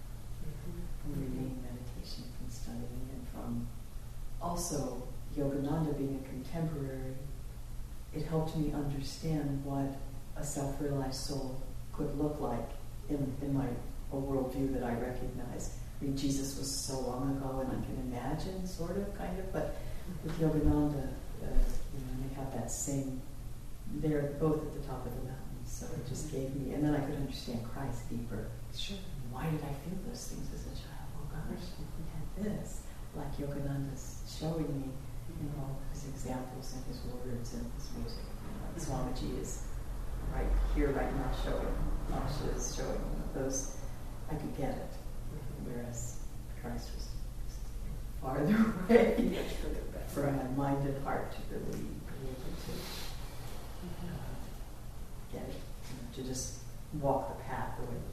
from reading, meditation, from studying, and from also Yogananda being a contemporary. It helped me understand what a self-realized soul could look like in a worldview that I recognize. I mean, Jesus was so long ago, and I can imagine, sort of, kind of, but with Yogananda, they have that same, they're both at the top of the mountain, so it just gave me, and then I could understand Christ deeper. Sure. Why did I feel those things as a child? Oh gosh, we had this, like Yogananda's showing me, all his examples and his words and his music. Swamiji is right here, right now, showing lashes, showing those, I could get it. Whereas Christ was farther away Much further back. for my mind and heart to really be able to get it, to just walk the path the way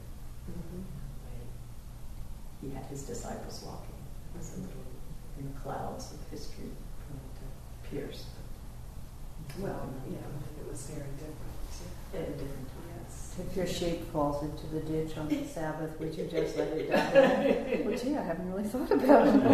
he had his disciples walking. It was a little in the clouds of history for me to pierce. Well, it was very different. Different. Yes. If your sheep falls into the ditch on the Sabbath, would you just let it die? Well, gee, I haven't really thought about it.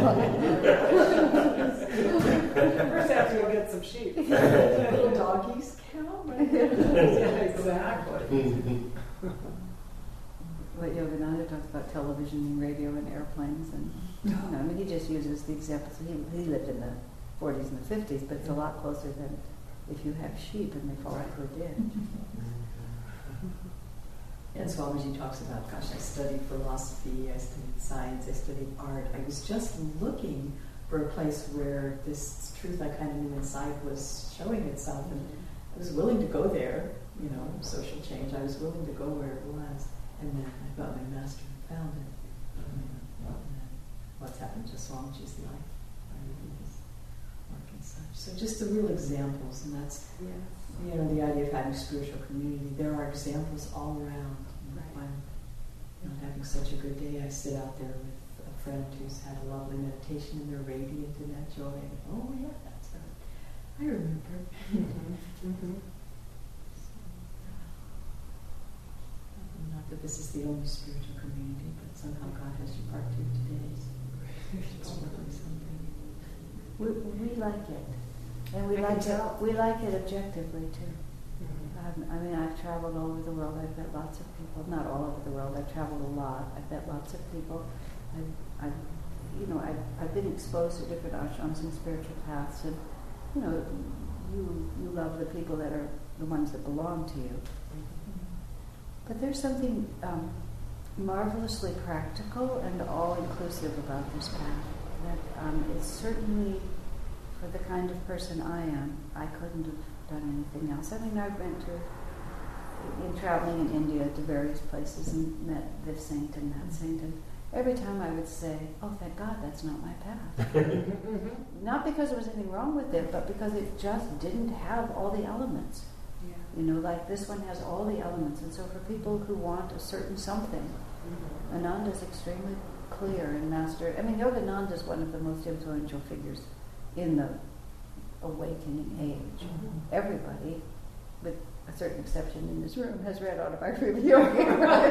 First, I have to go get some sheep. Little doggies count. Yeah, exactly. But Yogananda talks about television and radio and airplanes, and I mean, he just uses the examples. He lived in the 40s and the 50s, but it's a lot closer than if you have sheep and they fall into a ditch. And Swamiji talks about, gosh, I studied philosophy, I studied science, I studied art. I was just looking for a place where this truth I kind of knew inside was showing itself, and I was willing to go there, social change. I was willing to go where it was. And then I got my master and found it. And then what's happened to Swamiji's life, his work and such. So just the real examples, and that's the idea of having spiritual community. There are examples all around. If I'm not having such a good day, I sit out there with a friend who's had a lovely meditation, and they're radiant in that joy. And, oh yeah, that's right. I remember. Not that this is the only spiritual community, but somehow God has you part two today. We like it, and we like it objectively too. I mean, I've traveled all over the world. I've met lots of people. Not all over the world. I've traveled a lot. I've met lots of people. I've been exposed to different ashrams and spiritual paths, and you love the people that are the ones that belong to you. But there's something marvelously practical and all-inclusive about this path. That it's certainly, for the kind of person I am, I couldn't have done anything else. I mean, I went in traveling in India to various places and met this saint and that saint, and every time I would say, oh, thank God, that's not my path. Not because there was anything wrong with it, but because it just didn't have all the elements. Like this one has all the elements. And so for people who want a certain something, Ananda's extremely clear and master. I mean, Yogananda is one of the most influential figures in the awakening age. Everybody, with a certain exception in this room, has read Autobiography of a Yogi.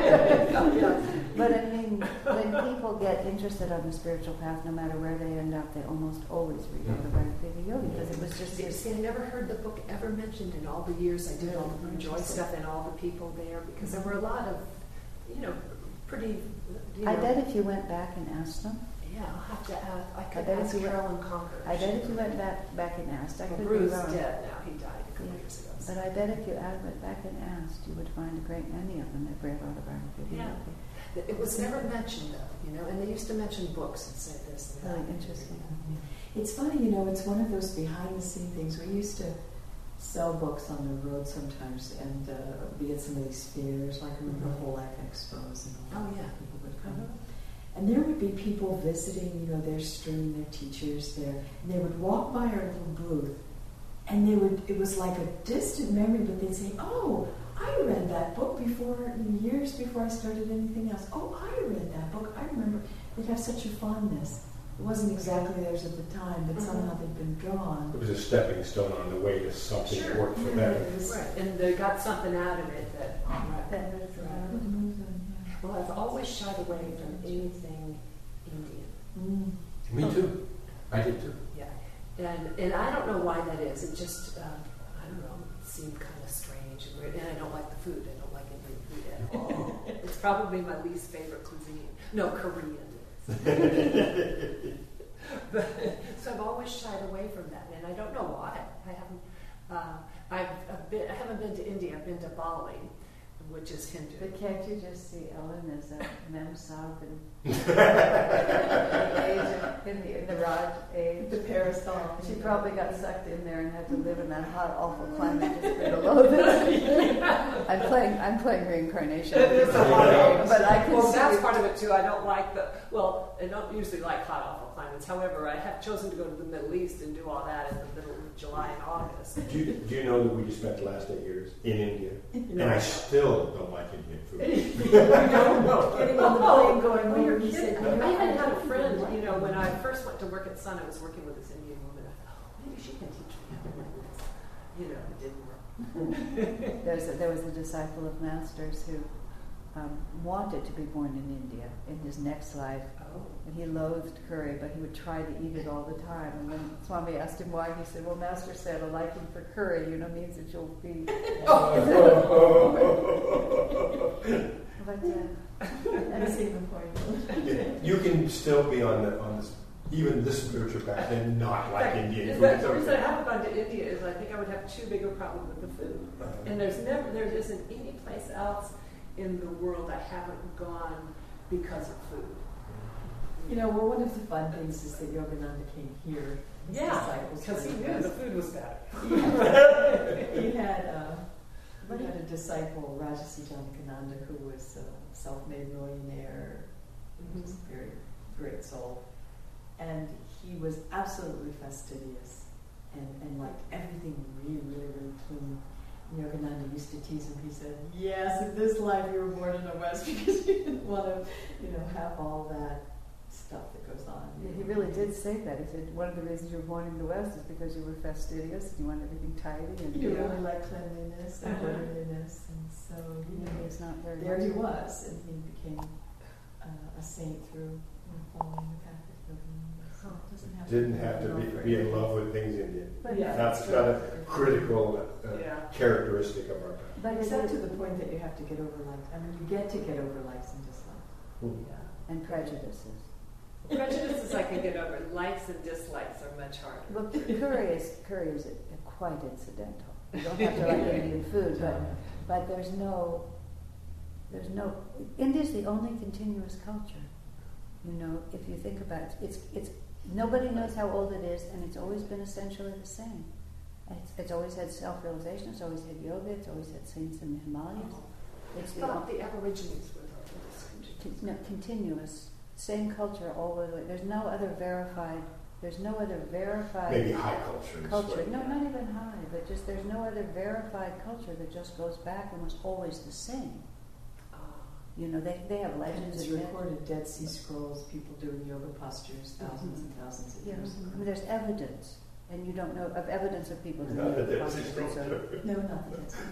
But I mean, when people get interested on the spiritual path, no matter where they end up, they almost always read Autobiography of a Yogi, because it was just this. See, I never heard the book ever mentioned in all the years I did all the Joy stuff and all the people there, because there were a lot of, pretty. I bet if you went back and asked them. Yeah, I'll have to ask. I could ask Carolyn Conker. I bet if you went back and asked, I could be Bruce's wrong. dead now. He died a couple years ago. But I bet if you went back and asked, you would find a great many of them that read Autobiography of a Yogi. It was never mentioned though, and they used to mention books and say this and that. Really interesting. It's funny, it's one of those behind-the-scene things. We used to sell books on the road sometimes, and be at some of these fairs, like remember Whole Life Expos and all that. People would come. And there would be people visiting, their stream, their teachers there, and they would walk by our little booth, and it was like a distant memory, but they'd say, oh, I read that book before, years before I started anything else. Oh, I read that book. I remember. They'd have such a fondness. It wasn't exactly theirs at the time, but somehow they'd been drawn. It was a stepping stone on the way to something that worked for them. Right, and they got something out of it that. Well, I've always shied away from anything Indian. Me too. I did too. Yeah, and I don't know why that is. It just I don't know. It seemed kind of strange and weird. And I don't like the food. I don't like Indian food at all. It's probably my least favorite cuisine. No, Korean. So I've always shied away from that, and I don't know why. I haven't been to India. I've been to Bali, which is Hindu. But can't you just see Ellen as a Mem Sab in the Raj age? The parasol. She probably got sucked in there and had to live in that hot, awful climate just below this. I'm playing reincarnation. It is a lot of but I can well, see that's it. part of it too. I don't like I don't usually like hot, awful climates. However, I have chosen to go to the Middle East and do all that in the middle of July and August. Do you know that we just spent the last 8 years in India? No. And I still don't like Indian food. No. Getting on the plane going Oh, over, you're he kidding. said, I even had a friend, when I first went to work at Sun, I was working with this Indian woman. I thought, oh, maybe she can teach me how to do this. It didn't work. There was a disciple of Master's who wanted to be born in India in his next life. Oh. And he loathed curry, but he would try to eat it all the time. And when Swami asked him why, he said, well, Master said a liking for curry, means that you'll be... But, I see the point. Yeah, you can still be on this, even this spiritual path and not like Indian food. The reason I haven't gone to India is I think I would have too big a problem with the food. And there isn't any place else in the world I haven't gone because of food. One of the fun things is that Yogananda came here. His disciples because he were knew with the us. food was better. He had a disciple, Rajasi Janakananda, who was a self-made millionaire, who was a very great soul. And he was absolutely fastidious and like everything really, really, really clean. Yogananda used to tease him. He said, yes, in this life you were born in the West because you didn't want to, have all that stuff that goes on. he really did say that. He said one of the reasons you were born in the West is because you were fastidious and you wanted everything tidy. And You really like cleanliness and orderliness. And so, It's not very there he was. And he became a saint through following the path of Yogananda. Didn't have to be in love with things Indian. But, Yeah. That's not a critical Yeah. characteristic of our path. but Except to the point that you have to get over likes. You get to get over likes and dislikes. and prejudices. Prejudices I can get over. Likes and dislikes are much harder. Well, curry is quite incidental. You don't have to like Indian food, but there's no. India's the only continuous culture. If you think about it, it's nobody knows how old it is, and it's always been essentially the same. It's always had self-realization. It's always had yoga. It's always had saints in the Himalayas. It's I thought the Aborigines were the continuous, same culture all the way. There's no other verified. Maybe high culture. Culture. No, not even high, but just there's no other verified culture that just goes back and was always the same. They have And legends it's and myths. recorded Dead Sea Scrolls, people doing yoga postures thousands and thousands of Yeah, years ago. there's evidence, and you don't know of evidence of people doing Not that yoga that's postures. So, No, not the Dead Sea.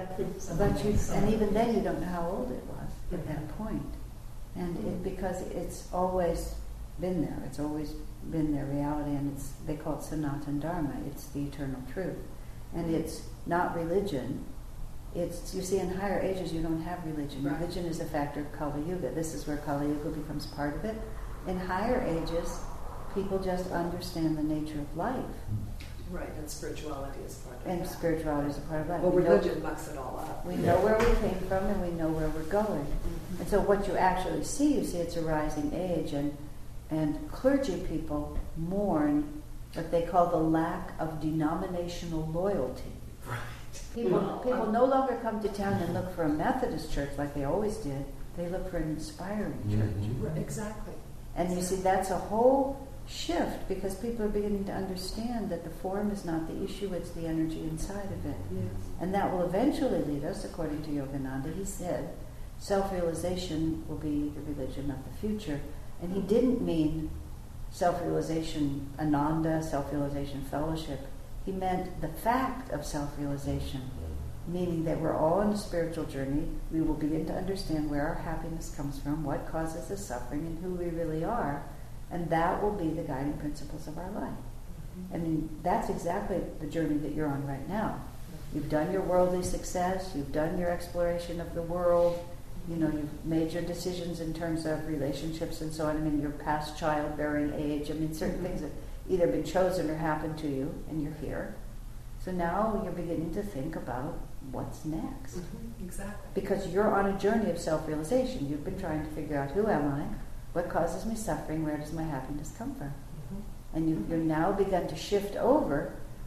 and even then you don't know how old it was at that point, because it's always been there. It's always been their reality, and they call it Sanatana Dharma. It's the eternal truth, and it's not religion. You see, in higher ages you don't have religion. Right. Religion is a factor of Kali Yuga. This is where Kali Yuga becomes part of it. In higher ages, people just understand the nature of life, Right, and spirituality is part of and that. spirituality is a part of life. Well, We know- religion mucks it all up. We know where we came from, and we know where we're going. And so what you actually see, it's a rising age, and clergy people mourn what they call the lack of denominational loyalty. Right. People no longer come to town and look for a Methodist church like they always did. They look for an inspiring church. Right, exactly. And you see, that's a whole shift because people are beginning to understand that the form is not the issue, it's the energy inside of it. Yes. And that will eventually lead us, according to Yogananda, he said, self-realization will be the religion of the future. And he didn't mean self-realization ananda, self-realization fellowship. He meant the fact of self-realization, meaning that we're all on a spiritual journey. We will begin to understand where our happiness comes from, what causes the suffering, and who we really are. And that will be the guiding principles of our life. I mean, that's exactly the journey that you're on right now. You've done your worldly success, you've done your exploration of the world, you've made your decisions in terms of relationships and so on. I mean, your past childbearing age. I mean, certain things have either been chosen or happened to you, and you're here. So now you're beginning to think about what's next. Exactly. Because you're on a journey of self-realization. You've been trying to figure out, who am I? What causes me suffering? Where does my happiness come from? And you're now begun to shift over,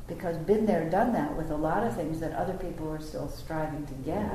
because been there, done that with a lot of things that other people are still striving to get.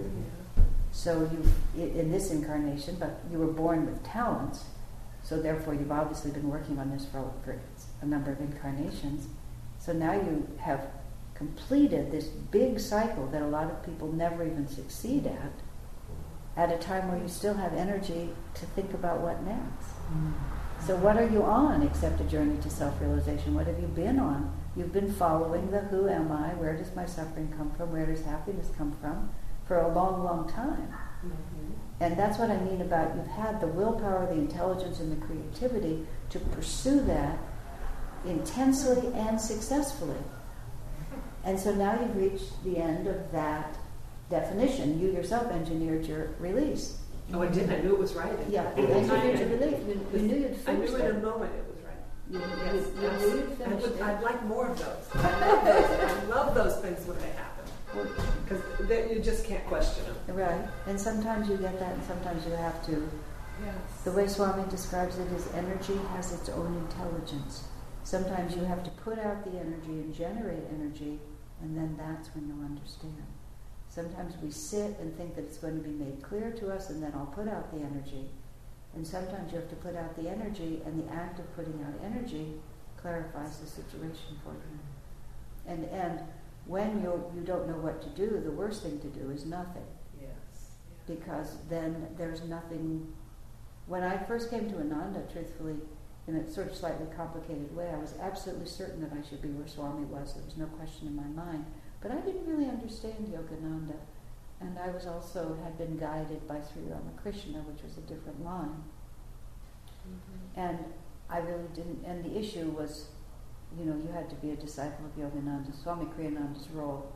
So in this incarnation, but you were born with talents, so therefore you've obviously been working on this for a number of incarnations. So now you have completed this big cycle that a lot of people never even succeed at a time where you still have energy to think about what next. So what are you on except a journey to self-realization? What have you been on? You've been following the who am I, where does my suffering come from, where does happiness come from, for a long, long time. And that's what I mean about you've had the willpower, the intelligence, and the creativity to pursue that intensely and successfully. And so now you've reached the end of that definition. You yourself engineered your release. Oh, I did. I knew it was right. Yeah, you engineered your release. You knew you'd I knew finished in a it. moment it was right. You Yes, knew you'd finished it. I'd like more of those. I love those. I love those things when they happen. Because you just can't question them. Right. And sometimes you get that, and sometimes you have to. Yes. The way Swami describes it is energy has its own intelligence. Sometimes you have to put out the energy and generate energy, and then that's when you'll understand. Sometimes we sit and think that it's going to be made clear to us, and then I'll put out the energy. And sometimes you have to put out the energy, and the act of putting out energy clarifies the situation for you. And when you don't know what to do, the worst thing to do is nothing. Yes. Because then there's nothing. When I first came to Ananda, truthfully, in a sort of slightly complicated way, I was absolutely certain that I should be where Swami was. There was no question in my mind. But I didn't really understand Yogananda. And I was also had been guided by Sri Ramakrishna, which was a different line. And I really didn't, and the issue was, you had to be a disciple of Yogananda. Swami Kriyananda's role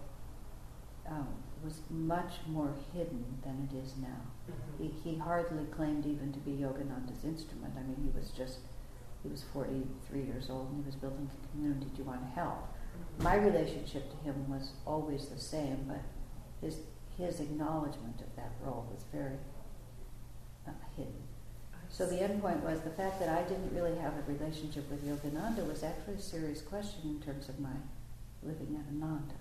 was much more hidden than it is now. He hardly claimed even to be Yogananda's instrument. I mean, he was 43 years old and he was building a community to want to help. My relationship to him was always the same, but his acknowledgement of that role was very hidden. So the end point was the fact that I didn't really have a relationship with Yogananda was actually a serious question in terms of my living at Ananda.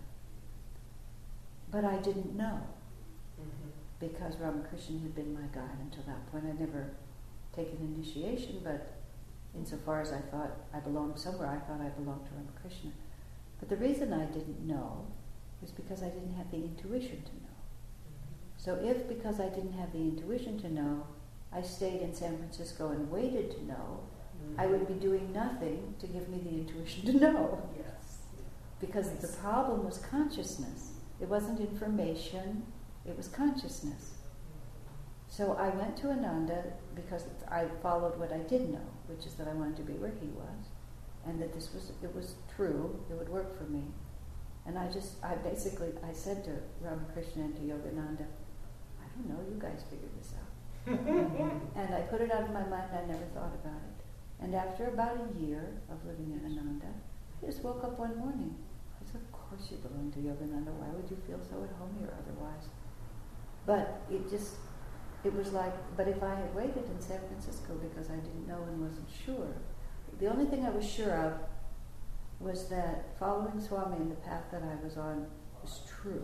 But I didn't know, because Ramakrishna had been my guide until that point. I'd never taken initiation, but insofar as I thought I belonged somewhere, I thought I belonged to Ramakrishna. But the reason I didn't know was because I didn't have the intuition to know. So if, because I didn't have the intuition to know, I stayed in San Francisco and waited to know, I would be doing nothing to give me the intuition to know. Yes. Because the problem was consciousness. It wasn't information, it was consciousness. So I went to Ananda because I followed what I did know, which is that I wanted to be where he was, and that it was true, it would work for me. And I said to Ramakrishna and to Yogananda, I don't know, you guys figure this out. And I put it out of my mind, I never thought about it. And after about a year of living in Ananda, I just woke up one morning. I said, of course you belong to Yogananda, why would you feel so at home here otherwise? But it was like, but if I had waited in San Francisco because I didn't know and wasn't sure, the only thing I was sure of was that following Swami and the path that I was on was true.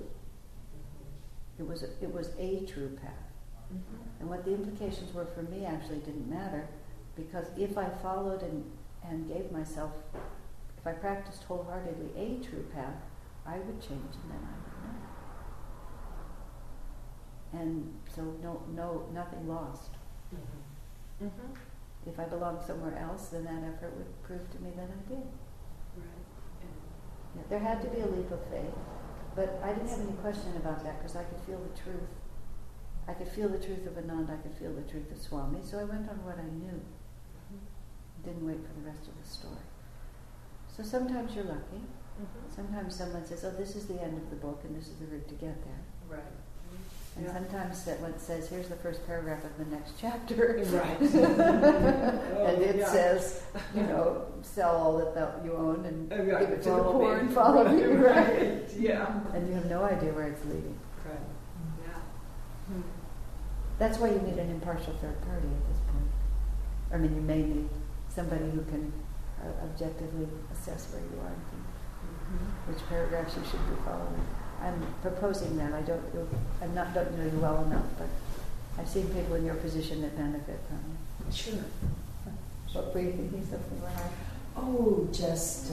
It was a true path. And what the implications were for me actually didn't matter, because if I followed and gave myself, if I practiced wholeheartedly a true path, I would change and then I would know. And so nothing lost. If I belonged somewhere else, then that effort would prove to me that I did. Yeah, there had to be a leap of faith, but I didn't have any question about that because I could feel the truth. I could feel the truth of Ananda, I could feel the truth of Swami, so I went on what I knew. Didn't wait for the rest of the story. So sometimes you're lucky. Sometimes someone says, oh, this is the end of the book and this is the route to get there. Right. And sometimes someone says, here's the first paragraph of the next chapter. Right. And it says, sell all that you own and give it to the poor and follow me. Right. Yeah. And you have no idea where it's leading. Right. Yeah. That's why you need an impartial third party at this point. I mean, you may need somebody who can objectively assess where you are and think. which paragraphs you should be following. I'm proposing that. don't know you well enough, but I've seen people in your position that benefit from it. Sure. What were you thinking something like? Oh, just,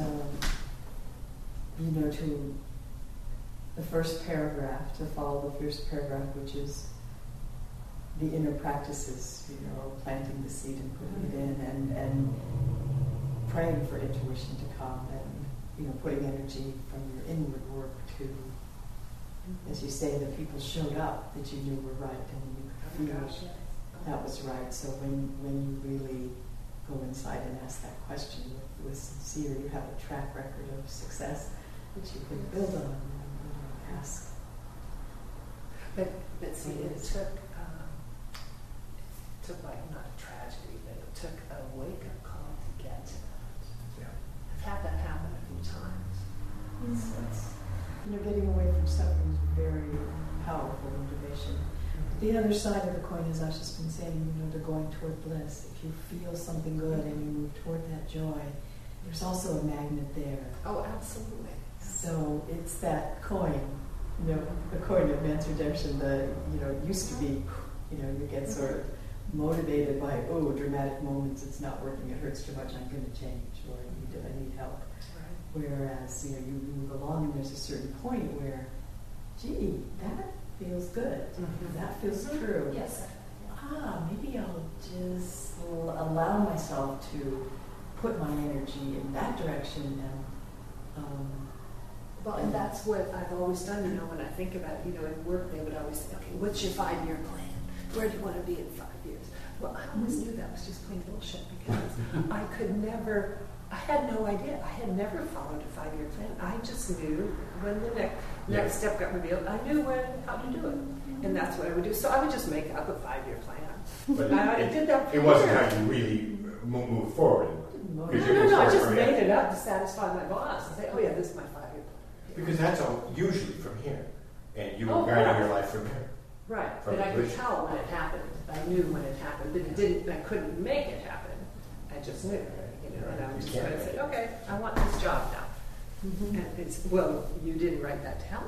to the first paragraph, to follow the first paragraph, which is the inner practices, planting the seed and putting it in, and praying for intuition to come, and, putting energy from your inward work to, as you say, the people showed up that you knew were right, and you feel that was right. So when you really go inside and ask that question with sincere, you have a track record of success that you can build on and ask. But see, it took like not a tragedy, but it took a wake-up call to get to that. Yeah. I've had that happen a few times. Getting away from suffering is very powerful motivation. The other side of the coin, as Asha's been saying, the going toward bliss. If you feel something good and you move toward that joy, there's also a magnet there. Oh, absolutely. So it's that coin, the coin of man's redemption. It used to be, you get sort of motivated by, dramatic moments. It's not working. It hurts too much. I'm going to change, or I need help. Right. Whereas you move along, and there's a certain point where, gee, that feels good. Mm-hmm. That feels true. Yes. Maybe I'll just allow myself to put my energy in that direction And that's what I've always done, when I think about it, in work they would always say, okay, what's your 5-year plan? Where do you want to be in 5 years? Well, I always knew that was just plain bullshit because I had no idea. I had never followed a 5-year plan. I just knew when the next step got revealed, I knew how to do it. And that's what I would do. So I would just make up a 5-year plan. But I did that for it wasn't years. how you really move forward. No, I just made it up to satisfy my boss and say, oh yeah, this is my 5-year plan. Because that's usually from here. And you were Oh, guiding right. your life from here. Right, From but I could which- tell when it happened. I knew when it happened, but I couldn't make it happen. I just knew, and I was just going to say, okay, I want this job now. Mm-hmm. And it's, well, you didn't write that down.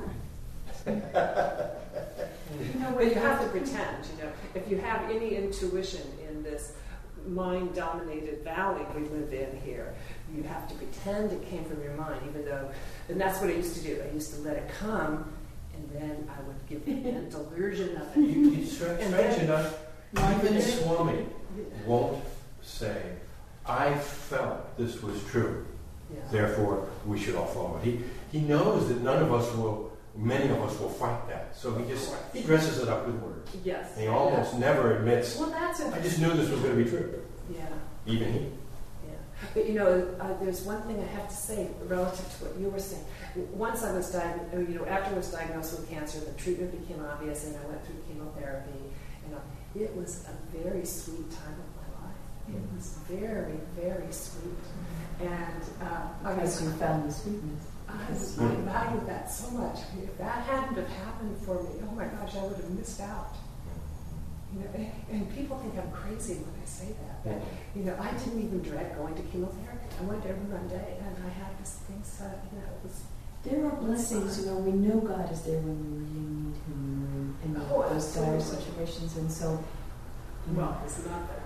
But you have to pretend, if you have any intuition in this mind-dominated valley we live in here, you have to pretend it came from your mind, even though, and that's what I used to do. I used to let it come, and then I would give the mental version of it. Strange enough, even Swami won't say, I felt this was true, Yeah. therefore we should all follow it. He knows that many of us will fight that. So he dresses it up with words. Yes. And he almost never admits, Well, that's I just knew this was going to be true. Yeah. Even he. Yeah. But there's one thing I have to say relative to what you were saying. Once I was after I was diagnosed with cancer, the treatment became obvious, and I went through chemotherapy. It was a very sweet time of my life. It was very, very sweet. And because you found the sweetness. I valued that so much. If that hadn't have happened for me, oh my gosh, I would have missed out. And people think I'm crazy when I say that. But, I didn't even dread going to chemotherapy. I went every Monday, and I had this thing set, it was... There are blessings, we know God is there when we really need Him in those dire situations, and so... Well, His mother.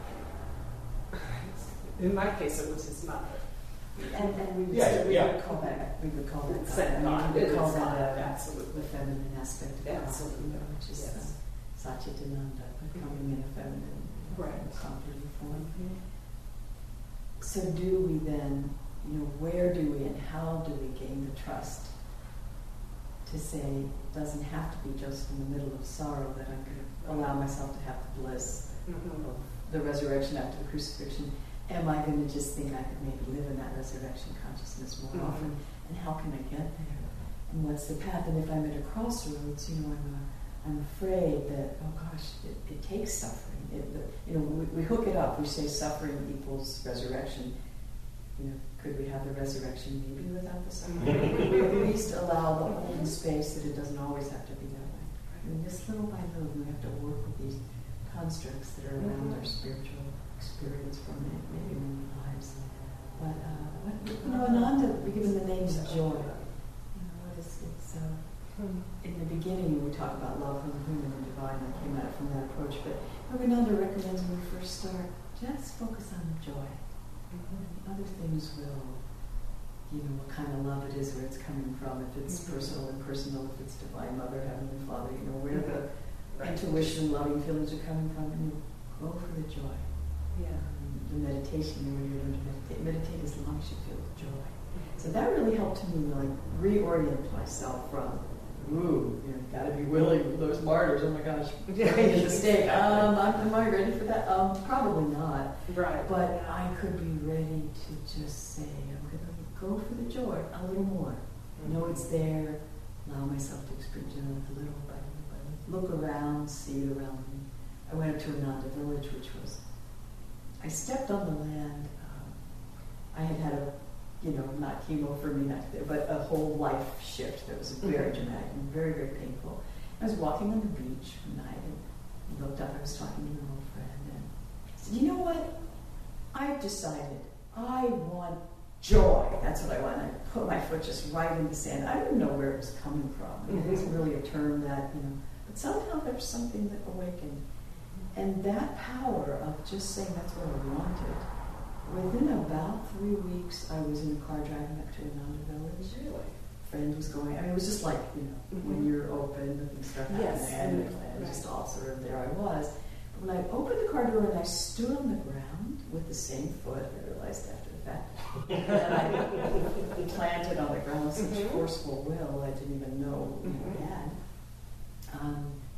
In my case, it was His mother. And we would call that Send God. We would call It's that God, absolutely. the feminine aspect of God, Absolutely. which is Yes. Satchitananda, coming in a feminine, comforting form. So do we then, where do we and how do we gain the trust to say it doesn't have to be just in the middle of sorrow that I'm going to allow myself to have the bliss of the resurrection after the crucifixion? Am I going to just think I could maybe live in that resurrection consciousness more often? And how can I get there? And what's the path? And if I'm at a crossroads, I'm afraid that, oh gosh, it takes suffering. We hook it up. We say suffering equals resurrection. Could we have the resurrection maybe without the suffering? We at least allow the open space that it doesn't always have to be that way. Just little by little, we have to work with these constructs that are around our spiritual experience from many lives. But Ananda, we're given the names of joy. So in the beginning, we talk about love from the human and divine. I came at it from that approach. But Yogananda recommends when we first start, just focus on the joy. And other things will, what kind of love it is, where it's coming from, if it's personal, if it's Divine Mother, Heavenly Father, where the intuition, loving feelings are coming from, and you go for the joy. Yeah. The meditation, when you're learning to meditate as long as you feel the joy. So that really helped me reorient myself from, got to be willing for those martyrs. Oh my gosh, a mistake. Am I ready for that? Probably not. Right. But I could be ready to just say, I'm going to go for the joy a little more. Know it's there. Allow myself to experience it little by little. Look around, see it around me. I went up to Ananda Village, which was, I stepped on the land. I had a, not chemo for me, but a whole life shift that was very dramatic and very, very painful. I was walking on the beach one night and looked up. I was talking to an old friend and I said, you know what? I've decided I want joy. That's what I want. I put my foot just right in the sand. I didn't know where it was coming from. It wasn't really a term that, but somehow there was something that awakened. And that power of just saying that's what I wanted. Within about 3 weeks, I was in a car driving up to Ananda Village. Really? Friend was going. It was just like, when you're open, and stuff happening. Yes. And just all sort of there I was. But when I opened the car door and I stood on the ground with the same foot, I realized after the fact, and I planted on the ground with such forceful will, I didn't even know I had.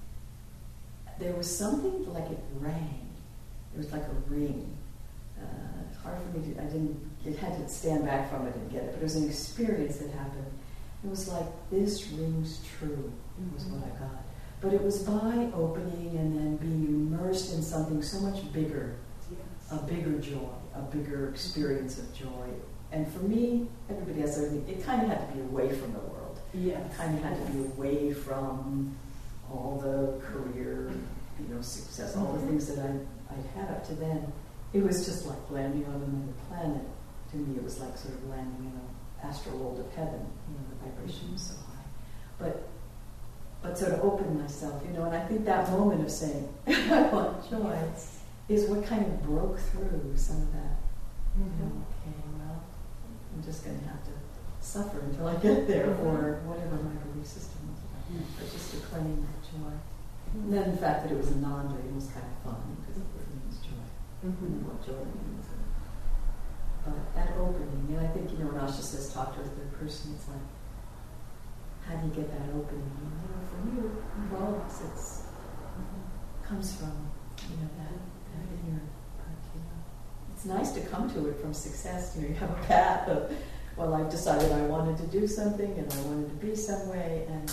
There was something like it rang. It was like a ring. Hard for me it had to stand back from it and get it, but it was an experience that happened. It was like, this rings true, was what I got. But it was by opening and then being immersed in something so much bigger, a bigger joy, a bigger experience of joy. And for me, everybody has everything. It kind of had to be away from the world. Yes. It kind of had to be away from all the career, success, all the things that I'd had up to then. It was just like landing on another planet. To me, it was like sort of landing in an astral world of heaven. The vibration was so high. But sort of open myself, and I think that moment of saying, I want joy, is what kind of broke through some of that. Okay, well, I'm just going to have to suffer until I get there, or whatever my belief system was about. But just to claim that joy. And then the fact that it was a non-dream was kind of fun, because it means joy. And what joy means. But that opening, and I think, when Asha says talk to a third person, it's like, how do you get that opening? For you, for all of us, it comes from, that inner part, It's nice to come to it from success. You have a path of, well, I've decided I wanted to do something, and I wanted to be some way, and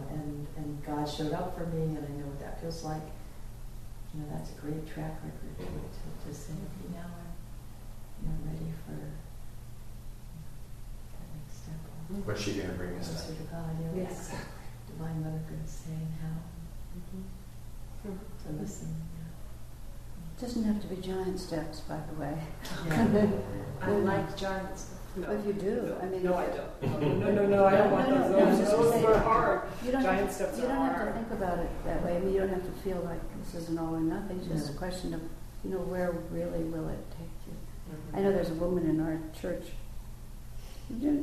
God showed up for me, and I know what that feels like. That's a great track record to say, okay, now I'm ready for that next step. What's she going to bring us Closer back? to God, Yes. Divine Mother going to say and how to listen. It doesn't have to be giant steps, by the way. I like giants. No. If you do, I mean... No, I don't. No, I don't want No, those. just Those saying, are hard. You don't Giant have, steps you are don't have hard. to think about it that way. I mean, you don't have to feel like this is an all or nothing. It's just a question of, where really will it take you? I know there's a woman in our church. You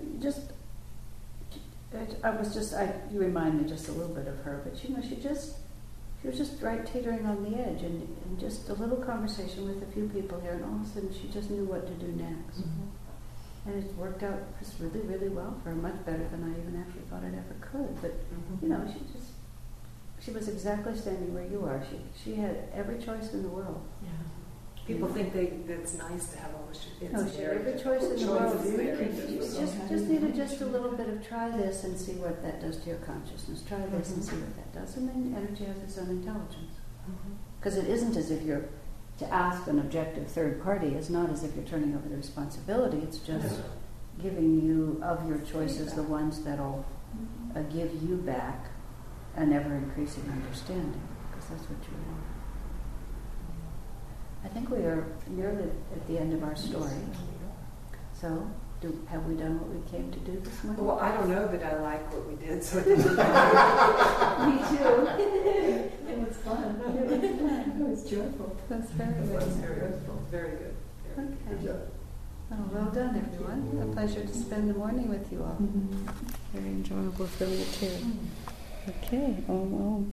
remind me just a little bit of her, but she was just right teetering on the edge, and just a little conversation with a few people here, and all of a sudden she just knew what to do next. And it worked out just really, really well for her, much better than I even actually thought it ever could. But, she was exactly standing where you are. She had every choice in the world. Yeah. People think that's nice to have all this. No, she had every choice in the world. You just needed just a little bit of try this and see what that does to your consciousness. Try this and see what that does. And then energy has its own intelligence. Because it isn't as if you're, to ask an objective third party is not as if you're turning over the responsibility. It's just giving you, of your choices, the ones that'll give you back an ever-increasing understanding. Because that's what you want. I think we are nearly at the end of our story. So, Have we done what we came to do this morning? Well, I don't know that I like what we did, so it doesn't Me too. It was fun. It was fun. It was joyful. It was very It was good. very good. Very good. Good Okay. job. Well done, everyone. A pleasure to spend the morning with you all. Mm-hmm. Very enjoyable for me too. Okay.